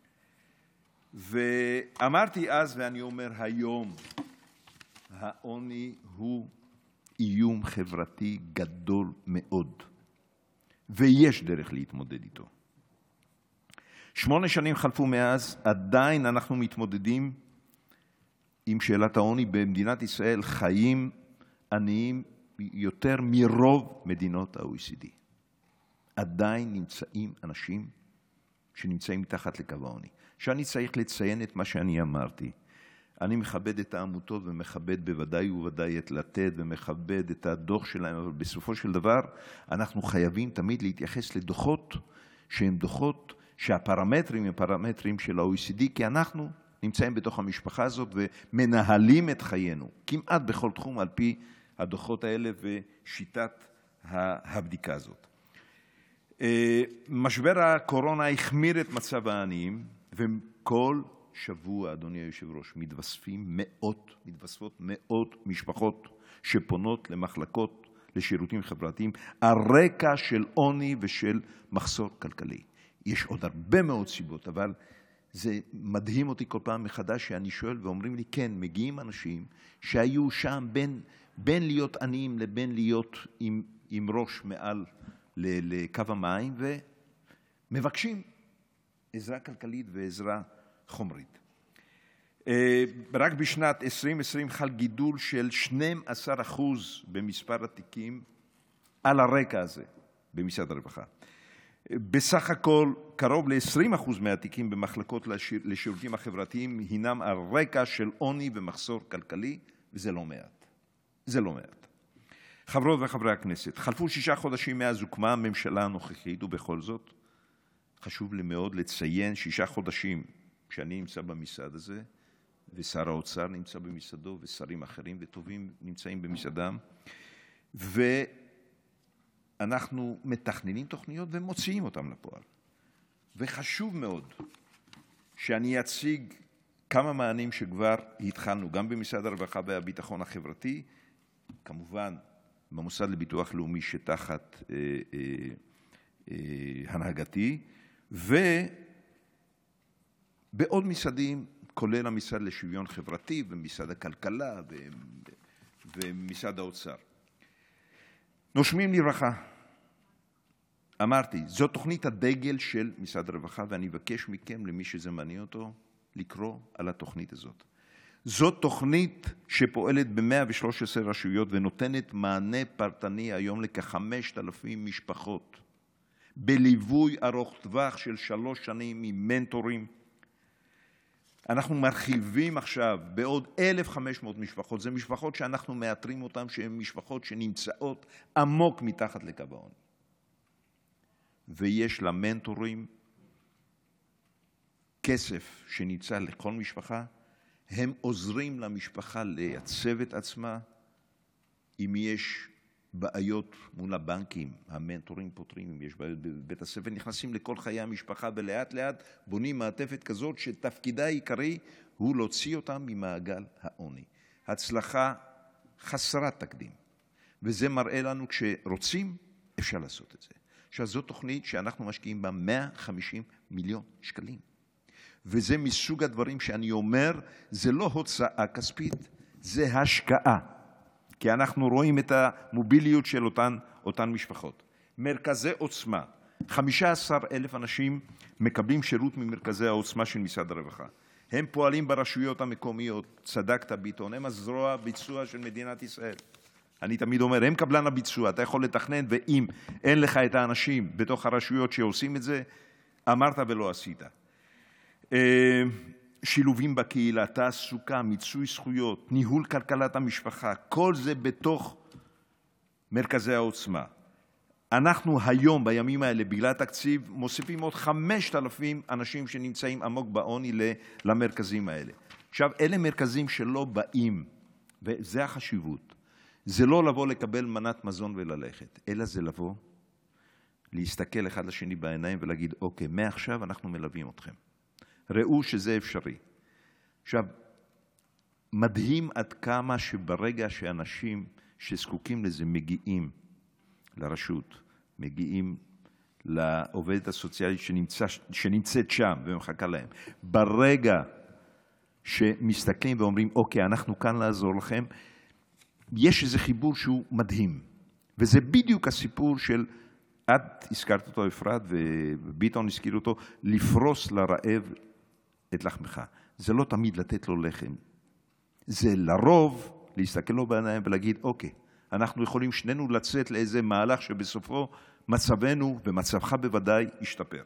ואמרתי אז ואני אומר היום, העוני הוא איום חברתי גדול מאוד. ויש דרך להתמודד איתו. 8 שנים חלפו מאז, עדיין אנחנו מתמודדים עם שאלת העוני. במדינת ישראל חיים עניים יותר מרוב מדינות ה-OECD. עדיין נמצאים אנשים שנמצאים מתחת לקו העוני. שאני צריך לציין את מה שאני אמרתי. אני מכבד את העמותות ומכבד בוודאי ובוודאי את לתת ומכבד את הדוח שלהם, אבל בסופו של דבר אנחנו חייבים תמיד להתייחס לדוחות שהם דוחות שהפרמטרים הם פרמטרים של ה-OECD, כי אנחנו נמצאים בתוך המשפחה הזאת ומנהלים את חיינו כמעט בכל תחום על פי הדוחות האלה ושיטת הבדיקה הזאת. משבר הקורונה החמיר את מצב העניים, וכל שבוע, אדוני היושב-ראש, מתווספות מאות משפחות שפונות למחלקות לשירותים חברתיים על רקע של עוני ושל מחסור כלכלי. יש עוד הרבה מאוד סיבות, אבל זה מדהים אותי כל פעם מחדש שאני שואל ואומרים לי, כן, מגיעים אנשים שהיו שם בין להיות עניים לבין להיות עם ראש מעל לקו המים, ומבקשים עזרה כלכלית ועזרה חומרית. רק בשנת 2020 חל גידול של 12% במספר התיקים על הרקע הזה במשרד הרווחה. בסך הכל קרוב ל-20% מהתיקים במחלקות לשירותים החברתיים הינם על רקע של עוני ומחסור כלכלי, וזה לא מעט. זה לא מעט. חברות וחברי הכנסת, חלפו 6 חודשים מאז הוקמה הממשלה הנוכחית, ובכל זאת חשוב לי מאוד לציין 6 חודשים שאני נמצא במשרד הזה, ושר האוצר נמצא במשרדו, ושרים אחרים וטובים נמצאים במשרדם, ואנחנו מתכננים תוכניות ומוציאים אותן לפועל. וחשוב מאוד שאני אציג כמה מענים שכבר התחלנו, גם במשרד הרווחה והביטחון החברתי, כמובן במוסד לביטוח לאומי שתחת הנהגתי, ובעוד משרדים, כולל המשרד לשוויון חברתי ומשרד הכלכלה ומשרד האוצר. נושמים לרווחה. אמרתי, זו תוכנית הדגל של משרד הרווחה, ואני אבקש מכם, למי שזה מעניין אותו, לקרוא על התוכנית הזאת. זו תוכנית שפועלת ב-113 רשויות ונותנת מענה פרטני היום לכ-5,000 משפחות, בליווי ארוך טווח של 3 שנים עם מנטורים. אנחנו מרחיבים עכשיו בעוד 1,500 משפחות. זה משפחות שאנחנו מאתרים אותן, שהן משפחות שנמצאות עמוק מתחת לקו העוני. ויש למנטורים כסף שנמצא לכל משפחה. הם עוזרים למשפחה לייצב את עצמה. אם יש בעיות מול הבנקים, המנטורים פותרים. אם יש בעיות בבית הספר, נכנסים לכל חיי המשפחה, ולאט לאט בונים מעטפת כזאת שתפקידה העיקרי הוא להוציא אותם ממעגל העוני. הצלחה חסרת תקדים. וזה מראה לנו כשרוצים, אפשר לעשות את זה. עכשיו, זו תוכנית שאנחנו משקיעים בה 150 מיליון שקלים. וזה מסוג הדברים שאני אומר, זה לא הוצאה כספית, זה השקעה. כי אנחנו רואים את המוביליות של אותן משפחות. מרכזי עוצמה, 15,000 אנשים מקבלים שירות ממרכזי העוצמה של משרד הרווחה. הם פועלים ברשויות המקומיות, צדקת ביטון, הם הזרוע ביצוע של מדינת ישראל. אני תמיד אומר, הם קבלן הביצוע, אתה יכול לתכנן, ואם אין לך את האנשים בתוך הרשויות שעושים את זה, אמרת ולא עשית. שילובים בקהילה, תעסוקה, מיצוי זכויות, ניהול כלכלת המשפחה, כל זה בתוך מרכזי העוצמה. אנחנו היום, בימים האלה, בגלל התקציב, מוסיפים עוד 5,000 אנשים שנמצאים עמוק בעוני למרכזים האלה. עכשיו, אלה מרכזים שלא באים, וזה החשיבות. זה לא לבוא לקבל מנת מזון וללכת, אלא זה לבוא, להסתכל אחד לשני בעיניים ולהגיד, אוקיי, מעכשיו אנחנו מלווים אתכם. ראו שזה אפשרי. עכשיו, מדהים עד כמה שברגע שאנשים שזקוקים לזה מגיעים לרשות, מגיעים לעובדת הסוציאלית שנמצאת שם ומחכה להם, ברגע שמסתכלים ואומרים, אוקיי, אנחנו כאן לעזור לכם, יש איזה חיבור שהוא מדהים. וזה בדיוק הסיפור של, את הזכרת אותו, אפרת, וביטון הזכיר אותו, לפרוס לרעב את לחמך. זה לא תמיד לתת לו לחם. זה לרוב להסתכל לו בעיניים ולהגיד, אוקיי, אנחנו יכולים שנינו לצאת לאיזה מהלך שבסופו מצבנו ומצבך בוודאי ישתפר.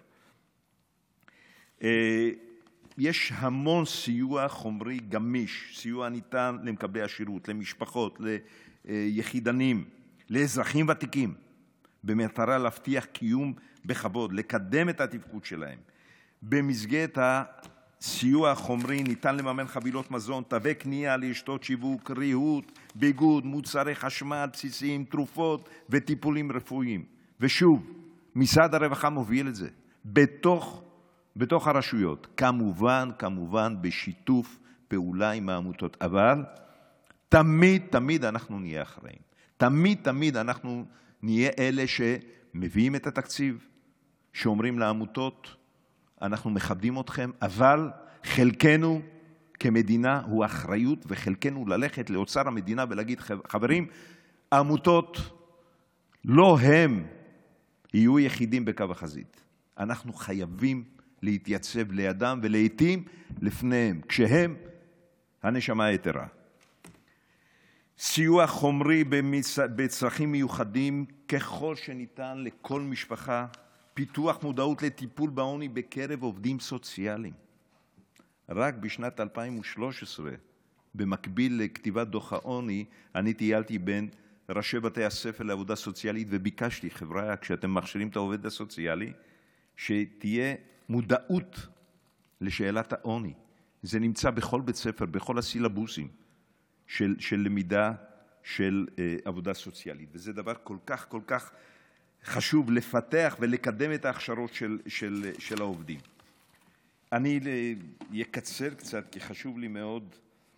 יש המון סיוע חומרי גמיש, סיוע ניתן למקבלי השירות, למשפחות, ליחידנים, לאזרחים ותיקים, במטרה להבטיח קיום בכבוד, לקדם את התפקוד שלהם. במסגרת הסיוע החומרי ניתן לממן חבילות מזון, תווי קנייה לרשתות שיווק, ריהוט, ביגוד, מוצרי חשמל בסיסיים, תרופות וטיפולים רפואיים. ושוב, משרד הרווחה מוביל את זה בתוך בתוך הרשויות, כמובן בשיתוף פעולה עם העמותות, אבל תמיד אנחנו נהיה אחראים. תמיד אנחנו נהיה אלה שמביאים את התקציב, שאומרים לעמותות, אנחנו מכבדים אתכם, אבל חלקנו כמדינה הוא אחריות, וחלקנו ללכת לאוצר המדינה ולהגיד, חברים, העמותות לא הם יהיו יחידים בקו החזית. אנחנו חייבים להתייצב לידם ולעיתים לפניהם, כשהם הנשמה היתרה. סיוע חומרי בצרכים מיוחדים ככל שניתן לכל משפחה, פיתוח מודעות לטיפול בעוני בקרב עובדים סוציאליים. רק בשנת 2013, במקביל לכתיבת דוח העוני, אני טיילתי בין ראשי בתי הספר לעבודה סוציאלית וביקשתי, חבר'ה, כשאתם מכשירים את העובד הסוציאלי, שתהיה מודעות לשאלת העוני. זה נמצא בכל בית ספר, בכל הסילבוסים של למידה של עבודה סוציאלית. וזה דבר כל כך חשוב לפתח ולקדם את ההכשרות של העובדים. אני אקצר קצת, כי חשוב לי מאוד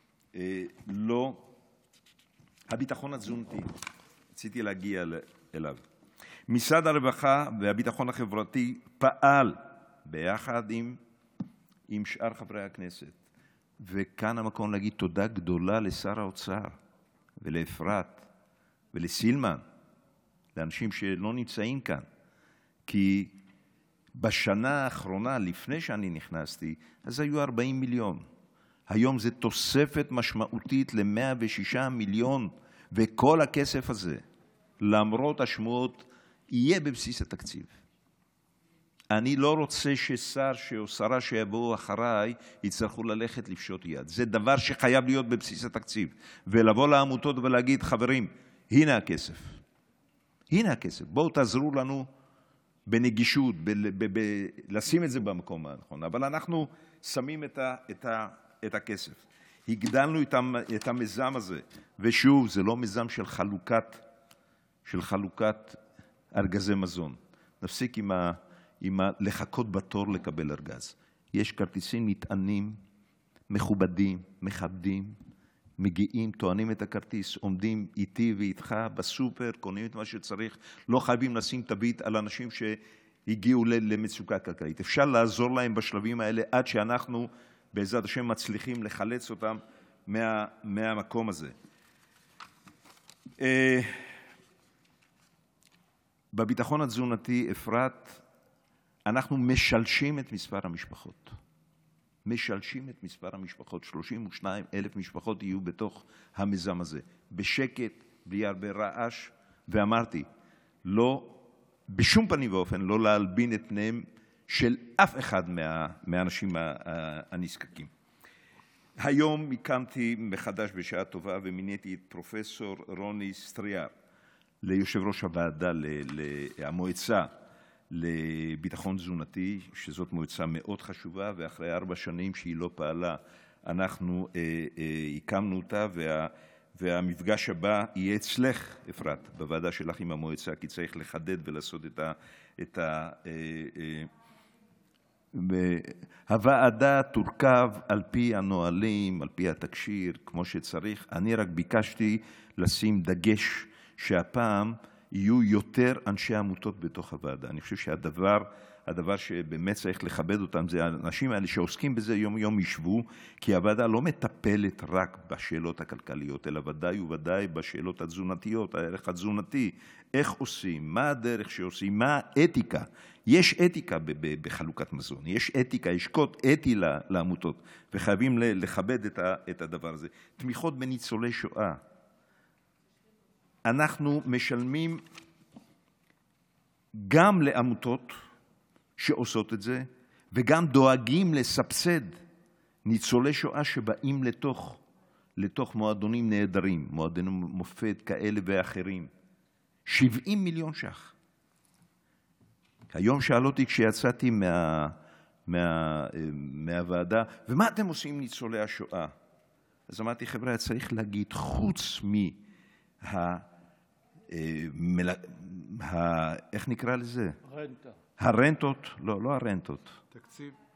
הביטחון התזונתי. רציתי להגיע אליו. משרד הרווחה והביטחון החברתי פעל ביחד עם שאר חברי הכנסת. וכאן המקום להגיד תודה גדולה לשר האוצר ולאפרת ולסילמן, לאנשים שלא נמצאים כאן. כי בשנה האחרונה, לפני שאני נכנסתי, אז היו 40 מיליון. היום זה תוספת משמעותית ל-106 מיליון, וכל הכסף הזה, למרות השמועות, יהיה בבסיס התקציב. אני לא רוצה ששר או שרה שיבואו אחריי יצטרכו ללכת לפשוט יד. זה דבר שחייב להיות בבסיס התקציב. ולבוא לעמותות ולהגיד, חברים, הנה הכסף. הנה הכסף. בואו תעזרו לנו בנגישות, לשים את זה במקום הנכון. אבל אנחנו שמים את הכסף. הגדלנו את המיזם הזה. ושוב, זה לא מיזם של חלוקת ארגזי מזון. נפסיק עם לחכות בתור לקבל ארגז. יש כרטיסים נטענים, מכובדים, מכבדים, מגיעים, טוענים את הכרטיס, עומדים איתי ואיתך בסופר, קונים את מה שצריך, לא חייבים לשים תווית על אנשים שהגיעו למצוקה כלכלית. אפשר לעזור להם בשלבים האלה עד שאנחנו בעזרת השם מצליחים לחלץ אותם מהמקום הזה. בביטחון התזונתי, אפרת, אנחנו משלשים את מספר המשפחות. 32,000 משפחות יהיו בתוך המיזם הזה. בשקט, בלי הרבה רעש, ואמרתי, בשום פנים ואופן לא להלבין את פניהם של אף אחד מהאנשים הנזקקים. היום הקמתי מחדש בשעה טובה ומיניתי את פרופסור רוני סטריאר ליושב ראש הוועדה, המועצה לביטחון תזונתי, שזאת מועצה מאוד חשובה, ואחרי 4 שנים שהיא לא פעלה, אנחנו הקמנו אותה, והמפגש הבא יהיה אצלך, אפרת, בוועדה שלך עם המועצה, כי צריך לחדד ולעשות את הוועדה תורכב על פי הנהלים, על פי התקשיר, כמו שצריך. אני רק ביקשתי לשים דגש שהפעם יהיו יותר אנשי עמותות בתוך הוועדה. אני חושב שהדבר שבאמת צריך לכבד אותם זה האנשים האלה שעוסקים בזה יום ישבו, כי הוועדה לא מטפלת רק בשאלות הכלכליות, אלא ודאי בשאלות התזונתיות, הערך התזונתי, איך עושים, מה הדרך שעושים, מה האתיקה. יש אתיקה בחלוקת מזון, יש אתיקה, יש קוד אתי לעמותות, וחייבים לכבד את הדבר הזה. תמיכות בניצולי שואה. אנחנו משלמים גם לעמותות שעושות את זה, וגם דואגים לסבסד ניצולי שואה שבאים לתוך מועדונים נהדרים, מועדוני מופת כאלה ואחרים. 70 מיליון ש"ח. היום שאל אותי כשיצאתי מהוועדה, ומה אתם עושים עם ניצולי השואה? אז אמרתי, חבר'ה, צריך להגיד, חוץ איך נקרא לזה? רנטה. הרנטות, לא הרנטות. תקציב.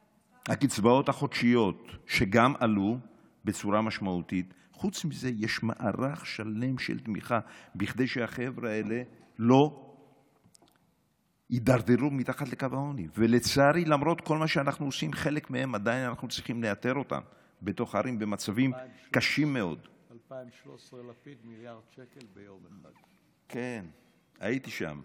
הקצבאות החודשיות, שגם עלו בצורה משמעותית. חוץ מזה, יש מערך שלם של תמיכה בכדי שהחבר'ה האלה לא יידרדרו מתחת לקו העוני. ולצערי, למרות כל מה שאנחנו עושים, חלק מהם עדיין אנחנו צריכים לאתר אותם בתוך ערים במצבים קשים מאוד. 2013 לפיד, מיליארד שקל ביום אחד. כן, הייתי שם.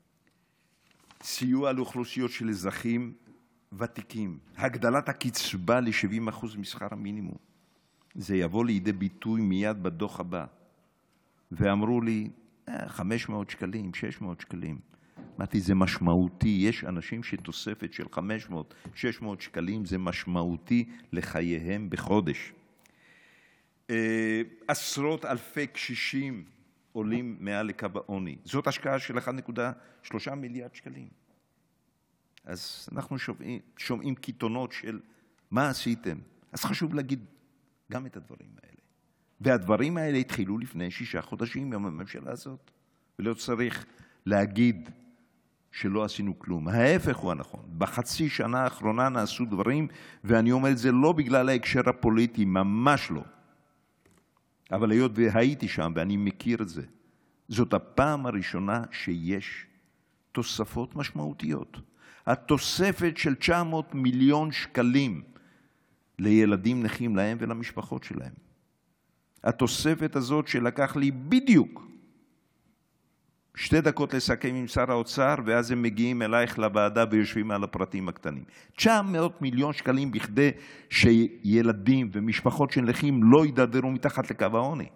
סיוע לאוכלוסיות של אזרחים ותיקים, הגדלת הקצבה ל-70% משכר המינימום. זה יבוא לידי ביטוי מיד בדוח הבא. ואמרו לי, 500 שקלים, 600 שקלים. אמרתי, זה משמעותי. יש אנשים שתוספת של 500, 600 שקלים זה משמעותי לחייהם בחודש. עשרות אלפי קשישים עולים מעל לקו העוני. זאת השקעה של 1.3 מיליארד שקלים. אז אנחנו שומעים קיתונות של מה עשיתם. אז חשוב להגיד גם את הדברים האלה. והדברים האלה התחילו לפני 6 חודשים עם הממשלה הזאת. ולא צריך להגיד שלא עשינו כלום. ההפך הוא הנכון. בחצי שנה האחרונה נעשו דברים, ואני אומר את זה לא בגלל ההקשר הפוליטי, ממש לא. אבל היות והייתי שם ואני מכיר את זה, זאת הפעם הראשונה שיש תוספות משמעותיות. התוספת של 900 מיליון שקלים לילדים נכים להם ולמשפחות שלהם. התוספת הזאת שלקח לי בדיוק 2 דקות לסכם עם שר האוצר, ואז הם מגיעים אלייך לוועדה ויושבים על הפרטים הקטנים. 900 מיליון שקלים בכדי שילדים ומשפחות של נכים לא יידרדרו מתחת לקו העוני.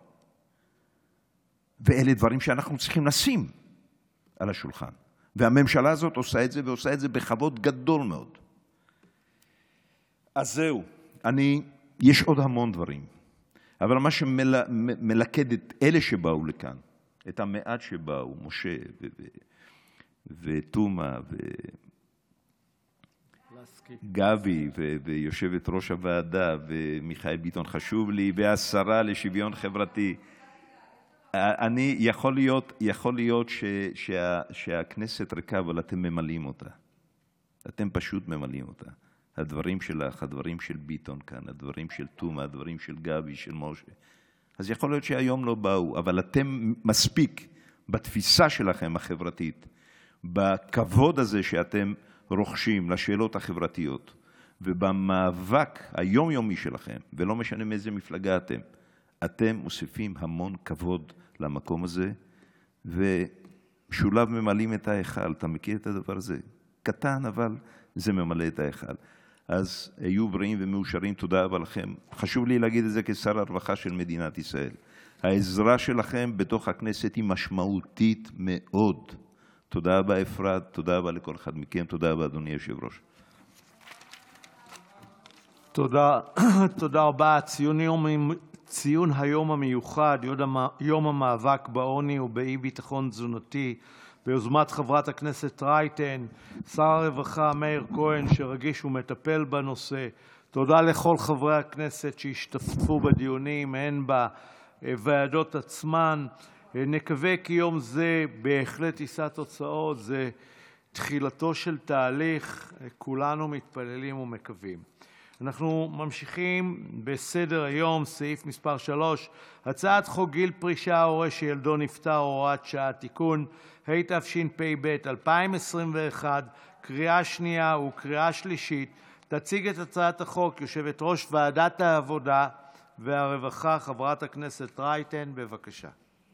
ואלה דברים שאנחנו צריכים לשים על השולחן. והממשלה הזאת עושה את זה, ועושה את זה בכבוד גדול מאוד. אז זהו, יש עוד המון דברים. אבל מה שמלכד את אלה שבאו לכאן, את המעט שבאו, משה ותומה וגבי ויושבת ראש הוועדה ומיכאל ביטון חשוב לי, והשרה לשוויון חברתי. יכול להיות שהכנסת ריקה, אבל אתם ממלאים אותה. אתם פשוט ממלאים אותה. הדברים שלך, הדברים של ביטון כאן, הדברים של תומה, הדברים של גבי, של משה. אז יכול להיות שהיום לא באו, אבל אתם מספיק בתפיסה שלכם החברתית, בכבוד הזה שאתם רוכשים לשאלות החברתיות, ובמאבק היומיומי שלכם, ולא משנה מאיזה מפלגה אתם מוסיפים המון כבוד למקום הזה, ושולב ממלאים את ההיכל. אתה מכיר את הדבר הזה? קטן, אבל זה ממלא את ההיכל. אז היו בריאים ומאושרים, תודה רבה לכם. חשוב לי להגיד את זה כשר הרווחה של מדינת ישראל. העזרה שלכם בתוך הכנסת היא משמעותית מאוד. תודה רבה אפרת, תודה רבה לכל אחד מכם, תודה רבה אדוני היושב-ראש. תודה רבה. ציון היום המיוחד, יום המאבק בעוני ובאי-ביטחון תזונתי, ביוזמת חברת הכנסת רייטן, שר הרווחה מאיר כהן שרגיש ומטפל בנושא. תודה לכל חברי הכנסת שהשתתפו בדיונים, הן בוועדות עצמן. נקווה כי יום זה בהחלט יישא תוצאות, זה תחילתו של תהליך, כולנו מתפללים ומקווים. אנחנו ממשיכים בסדר-היום, סעיף מספר 3, הצעת חוק גיל פרישה (הורה שילדו נפטר) (הוראת שעה) (תיקון), התשפ"ב 2021, קריאה שנייה וקריאה שלישית. תציג את הצעת החוק יושבת-ראש ועדת העבודה והרווחה חברת הכנסת רייטן, בבקשה.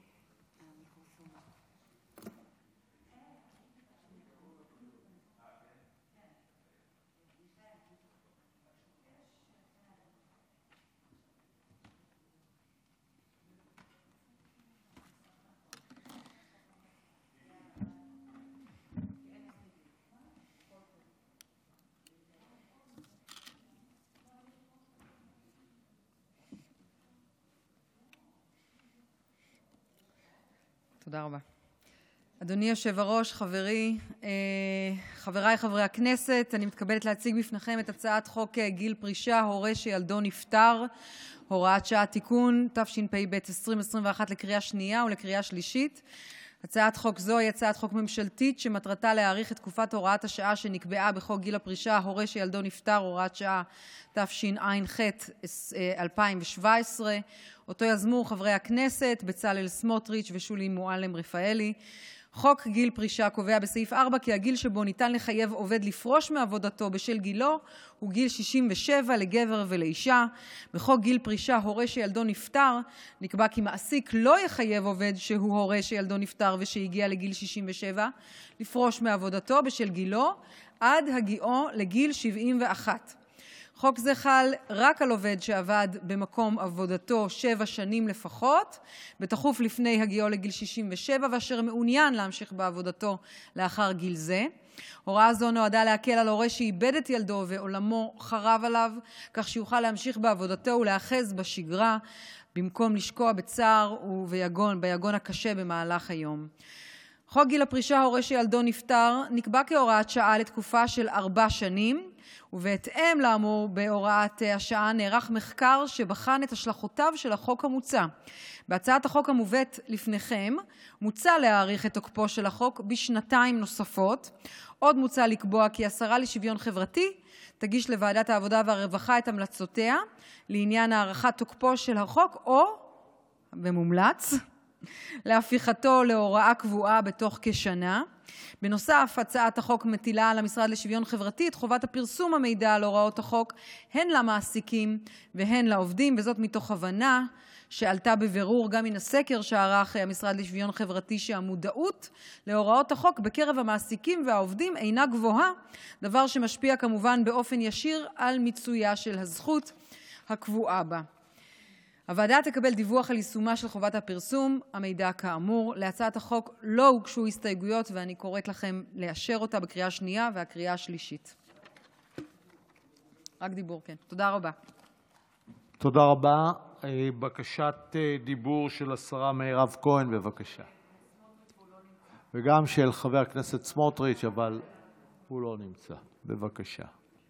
תודה רבה. אדוני היושב-ראש, חבריי חברי הכנסת, אני מתכבדת להציג בפניכם את הצעת חוק גיל פרישה (הורה שילדו נפטר) (הוראת שעה) (תיקון), התשפ"ב 2021, לקריאה שנייה ולקריאה שלישית. הצעת חוק זו היא הצעת חוק ממשלתית שמטרתה להאריך את תקופת הוראת השעה שנקבעה בחוק גיל הפרישה (הורה שילדו נפטר) (הוראת שעה), תשע"ח 2017, אותו יזמו חברי הכנסת בצלאל סמוטריץ' ושולי מועלם-רפאלי. חוק גיל פרישה קובע בסעיף 4 כי הגיל שבו ניתן לחייב עובד לפרוש מעבודתו בשל גילו הוא גיל 67 לגבר ולאישה. בחוק גיל פרישה (הורה שילדו נפטר) נקבע כי מעסיק לא יחייב עובד שהוא הורה שילדו נפטר ושהגיע לגיל 67 לפרוש מעבודתו בשל גילו עד הגיעו לגיל 71. חוק זה חל רק על עובד שעבד במקום עבודתו 7 שנים לפחות, בתכוף לפני הגיעו לגיל 67, ואשר מעוניין להמשיך בעבודתו לאחר גיל זה. הוראה זו נועדה להקל על הורה שאיבד את ילדו ועולמו חרב עליו, כך שיוכל להמשיך בעבודתו ולהאחז בשגרה, במקום לשקוע בצער וביגון הקשה במהלך היום. חוק גיל הפרישה (הורה שילדו נפטר) נקבע כהוראת שעה לתקופה של 4 שנים, ובהתאם לאמור בהוראת השעה נערך מחקר שבחן את השלכותיו של החוק המוצע. בהצעת החוק המובאת לפניכם מוצע להאריך את תוקפו של החוק בשנתיים נוספות. עוד מוצע לקבוע כי השרה לשוויון חברתי תגיש לוועדת העבודה והרווחה את המלצותיה לעניין הארכת תוקפו של החוק, או במומלץ להפיכתו להוראה קבועה בתוך כשנה. בנוסף, הצעת החוק מטילה על המשרד לשוויון חברתי את חובת הפרסום המידע על הוראות החוק הן למעסיקים והן לעובדים, וזאת מתוך הבנה שעלתה בבירור גם מן הסקר שערך המשרד לשוויון חברתי שהמודעות להוראות החוק בקרב המעסיקים והעובדים אינה גבוהה, דבר שמשפיע כמובן באופן ישיר על מיצויה של הזכות הקבועה בה. הוועדה תקבל דיווח על יישומה של חובת הפרסום המידע כאמור. להצעת החוק לא הוגשו הסתייגויות, ואני קוראת לכם לאשר אותה בקריאה השנייה והקריאה השלישית. רק דיבור, כן. תודה רבה. תודה רבה. בקשת דיבור של השרה מירב כהן, בבקשה. וגם של חבר הכנסת סמוטריץ', אבל הוא לא נמצא. בבקשה.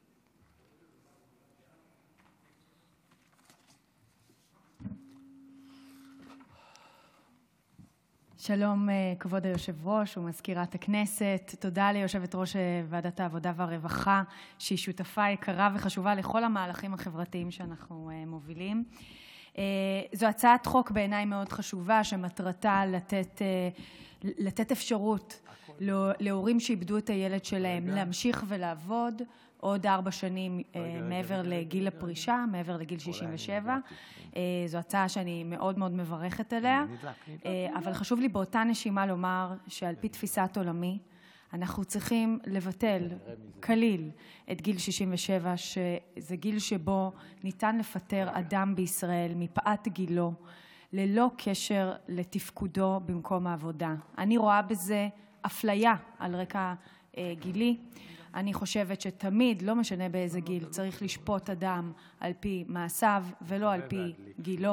שלום, כבוד היושב-ראש ומזכירת הכנסת. תודה ליושבת-ראש ועדת העבודה והרווחה, שהיא שותפה יקרה וחשובה לכל המהלכים החברתיים שאנחנו מובילים. זו הצעת חוק בעיניי מאוד חשובה, שמטרתה לתת אפשרות להורים שאיבדו את הילד שלהם להמשיך ולעבוד עוד 4 שנים מעבר לגיל הפרישה, מעבר לגיל 67. זו הצעה שאני מאוד מאוד מברכת עליה, אבל חשוב לי באותה נשימה לומר שעל פי תפיסת עולמי, אנחנו צריכים לבטל כליל את גיל 67, שזה גיל שבו ניתן לפטר אדם בישראל מפאת גילו, ללא קשר לתפקודו במקום העבודה. אני רואה בזה אפליה על רקע גילי. אני חושבת שתמיד, לא משנה באיזה גיל, צריך לשפוט אדם על פי מעשיו ולא על פי גילו.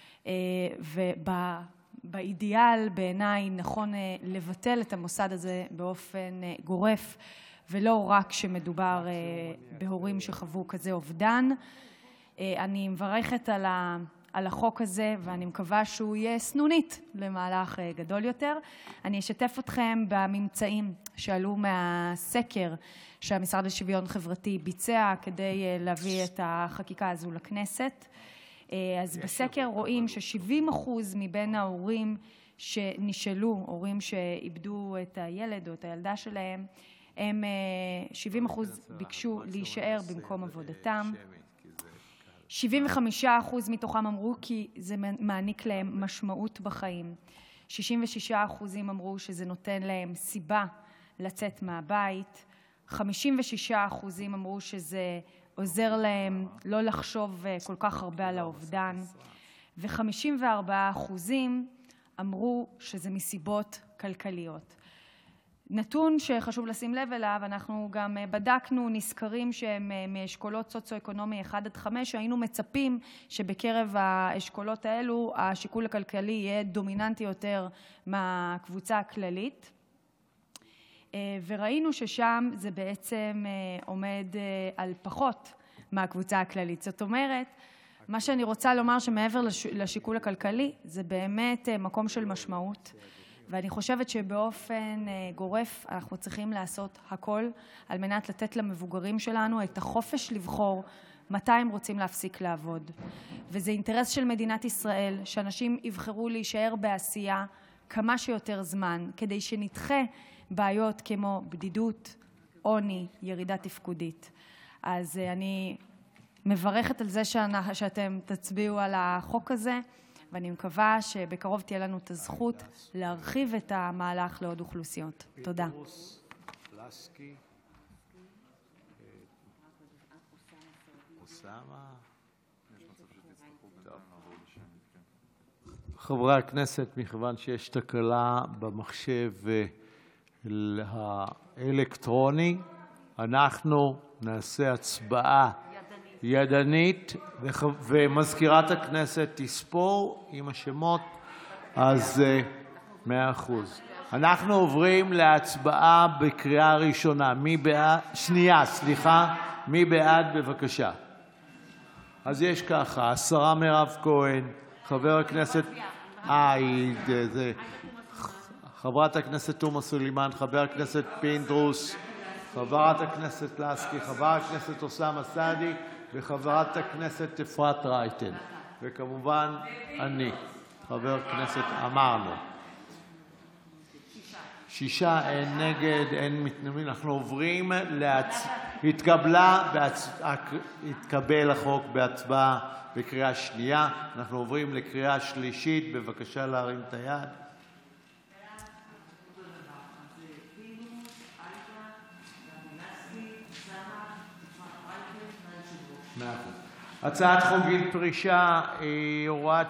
ובאידיאל בעיניי נכון לבטל את המוסד הזה באופן גורף, ולא רק שמדובר בהורים שחוו כזה אובדן. אני מברכת על החוק הזה, ואני מקווה שהוא יהיה סנונית למהלך גדול יותר. אני אשתף אתכם בממצאים שעלו מהסקר שהמשרד לשוויון חברתי ביצע כדי להביא את החקיקה הזו לכנסת. אז בסקר רואים ש70% מבין ההורים שנשאלו, הורים שאיבדו את הילד או את הילדה שלהם, הם 70% ביקשו להישאר במקום עבודתם. 75% מתוכם אמרו כי זה מעניק להם משמעות בחיים. 66% אמרו שזה נותן להם סיבה לצאת מהבית. 56% אמרו שזה עוזר להם לא לחשוב כל כך הרבה על האובדן. ו54% אמרו שזה מסיבות כלכליות. נתון שחשוב לשים לב אליו, אנחנו גם בדקנו נזכרים שהם מאשכולות סוציו-אקונומי 1-5, היינו מצפים שבקרב האשכולות האלו השיקול הכלכלי יהיה דומיננטי יותר מהקבוצה הכללית, וראינו ששם זה בעצם עומד על פחות מהקבוצה הכללית. זאת אומרת, מה שאני רוצה לומר שמעבר לשיקול הכלכלי, זה באמת מקום של משמעות, ואני חושבת שבאופן גורף אנחנו צריכים לעשות הכל על מנת לתת למבוגרים שלנו את החופש לבחור מתי הם רוצים להפסיק לעבוד. וזה אינטרס של מדינת ישראל שאנשים יבחרו להישאר בעשייה כמה שיותר זמן, כדי שנדחה בעיות כמו בדידות, עוני, ירידה תפקודית. אז אני מברכת על זה שאתם תצביעו על החוק הזה, ואני מקווה שבקרוב תהיה לנו את הזכות להרחיב את המהלך לעוד אוכלוסיות. תודה. חברי הכנסת, מכיוון שיש תקלה במחשב האלקטרוני, אנחנו נעשה הצבעה ידנית, ומזכירת הכנסת תספור עם השמות, אז 100%. אנחנו עוברים להצבעה בקריאה ראשונה. מי בעד, בבקשה. אז יש ככה, השרה מירב כהן, חבר הכנסת, חברת הכנסת תומא סלימאן, חבר הכנסת פינדרוס, חברת הכנסת לסקי, חבר הכנסת אוסאמה סעדי וחברת הכנסת אפרת רייטן, וכמובן אני, חבר הכנסת, אמרנו. 6, אין נגד, אין מתנגדים. אנחנו עוברים התקבל החוק בהצבעה בקריאה שנייה. אנחנו עוברים לקריאה שלישית. בבקשה להרים את היד. הצעת חוק גיל פרישה הוראת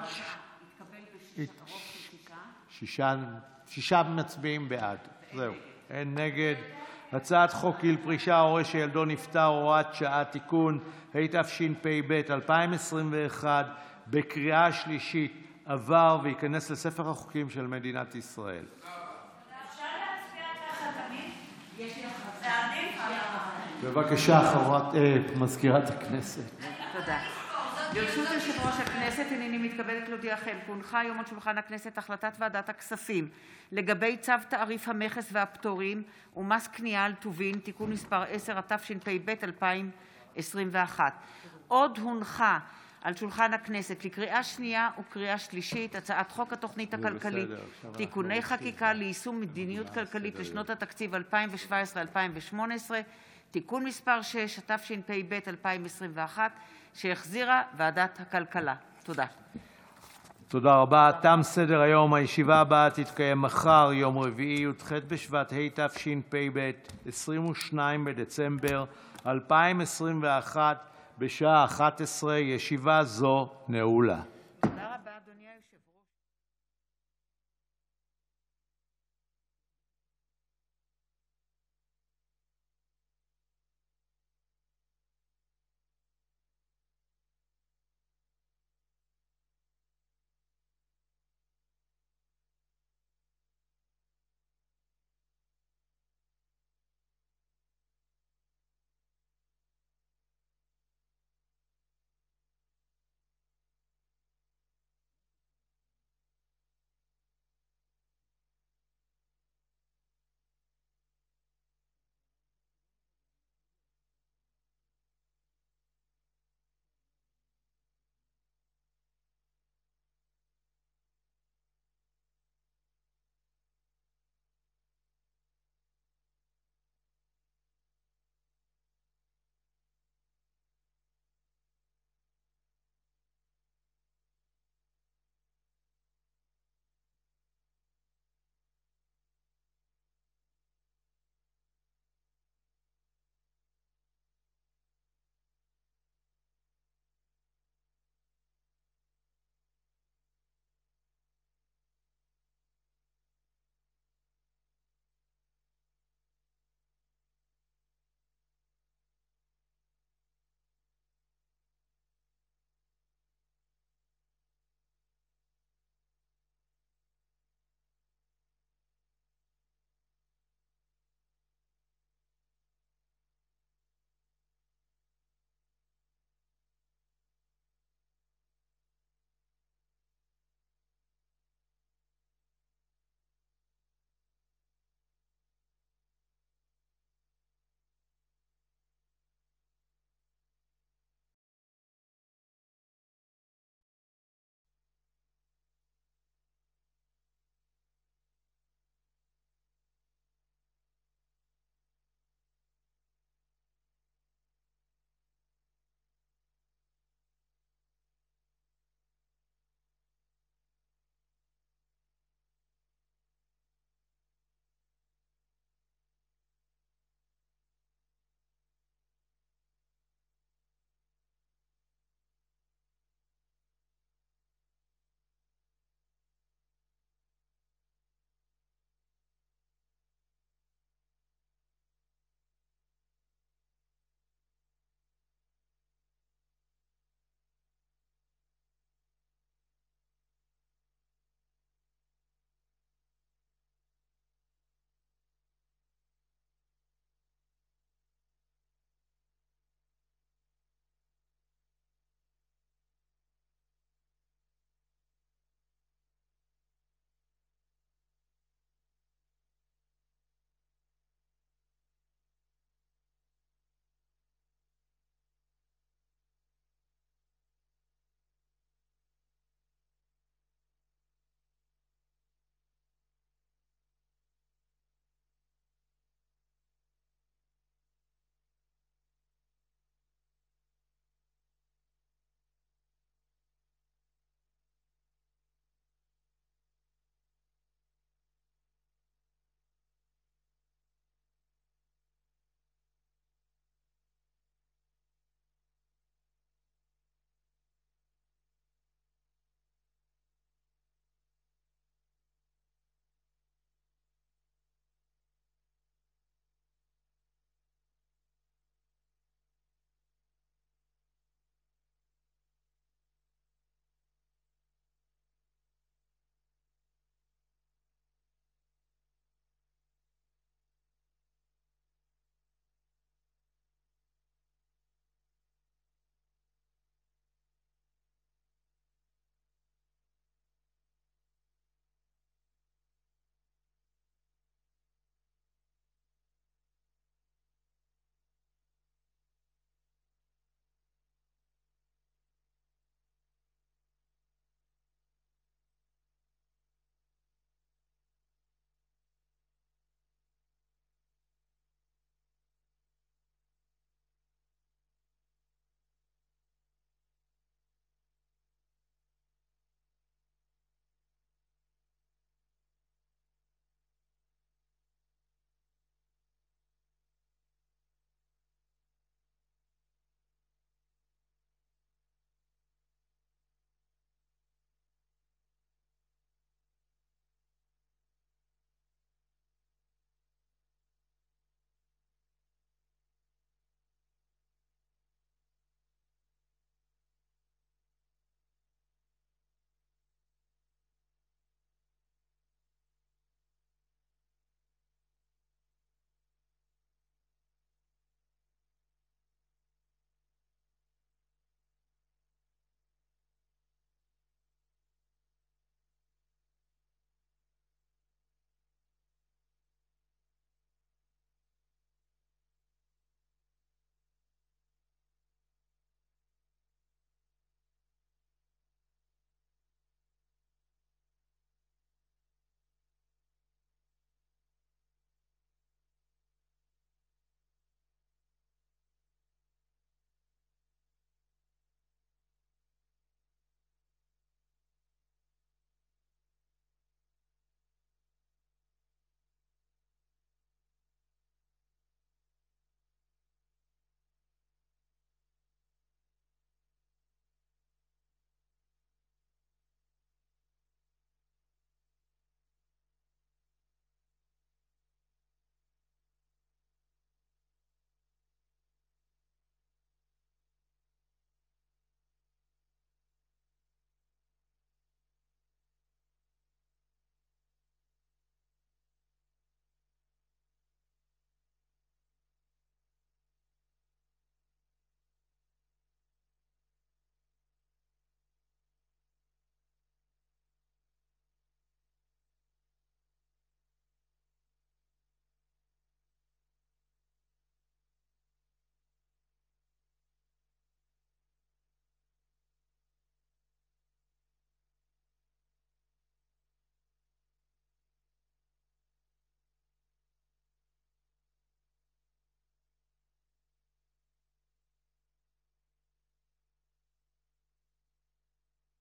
שישה מצביעים בעד, זהו, אין נגד. הצעת חוק גיל פרישה (הורה שילדו נפטר) (הוראת שעה) (תיקון), התשפ"ב 2021, בקריאה שלישית, עבר וייכנס לספר החוקים של מדינת ישראל. אפשר להצביע ככה תמיד? יש לי הכרזה. בבקשה, מזכירת הכנסת. תודה. ברשות יושב-ראש הכנסת, הנני מתכבדת להודיעכם כי הונחה היום על שולחן הכנסת החלטת ועדת הכספים לגבי צו תעריף המכס והפטורים ומס קנייה על טובין (תיקון מס' 10), התשפ"ב 2021. עוד הונחה על שולחן הכנסת לקריאה שנייה וקריאה שלישית הצעת חוק התוכנית הכלכלית (תיקוני חקיקה ליישום מדיניות כלכלית לשנות התקציב 2017 ו-2018) (תיקון מס' 6), התשפ"ב 2021, שהחזירה ועדת הכלכלה. תודה. תודה רבה. תם סדר-היום. הישיבה הבאה תתקיים מחר, יום רביעי, י"ח בשבט התשפ"ב, 22 בדצמבר 2021, בשעה 11:00. ישיבה זו נעולה.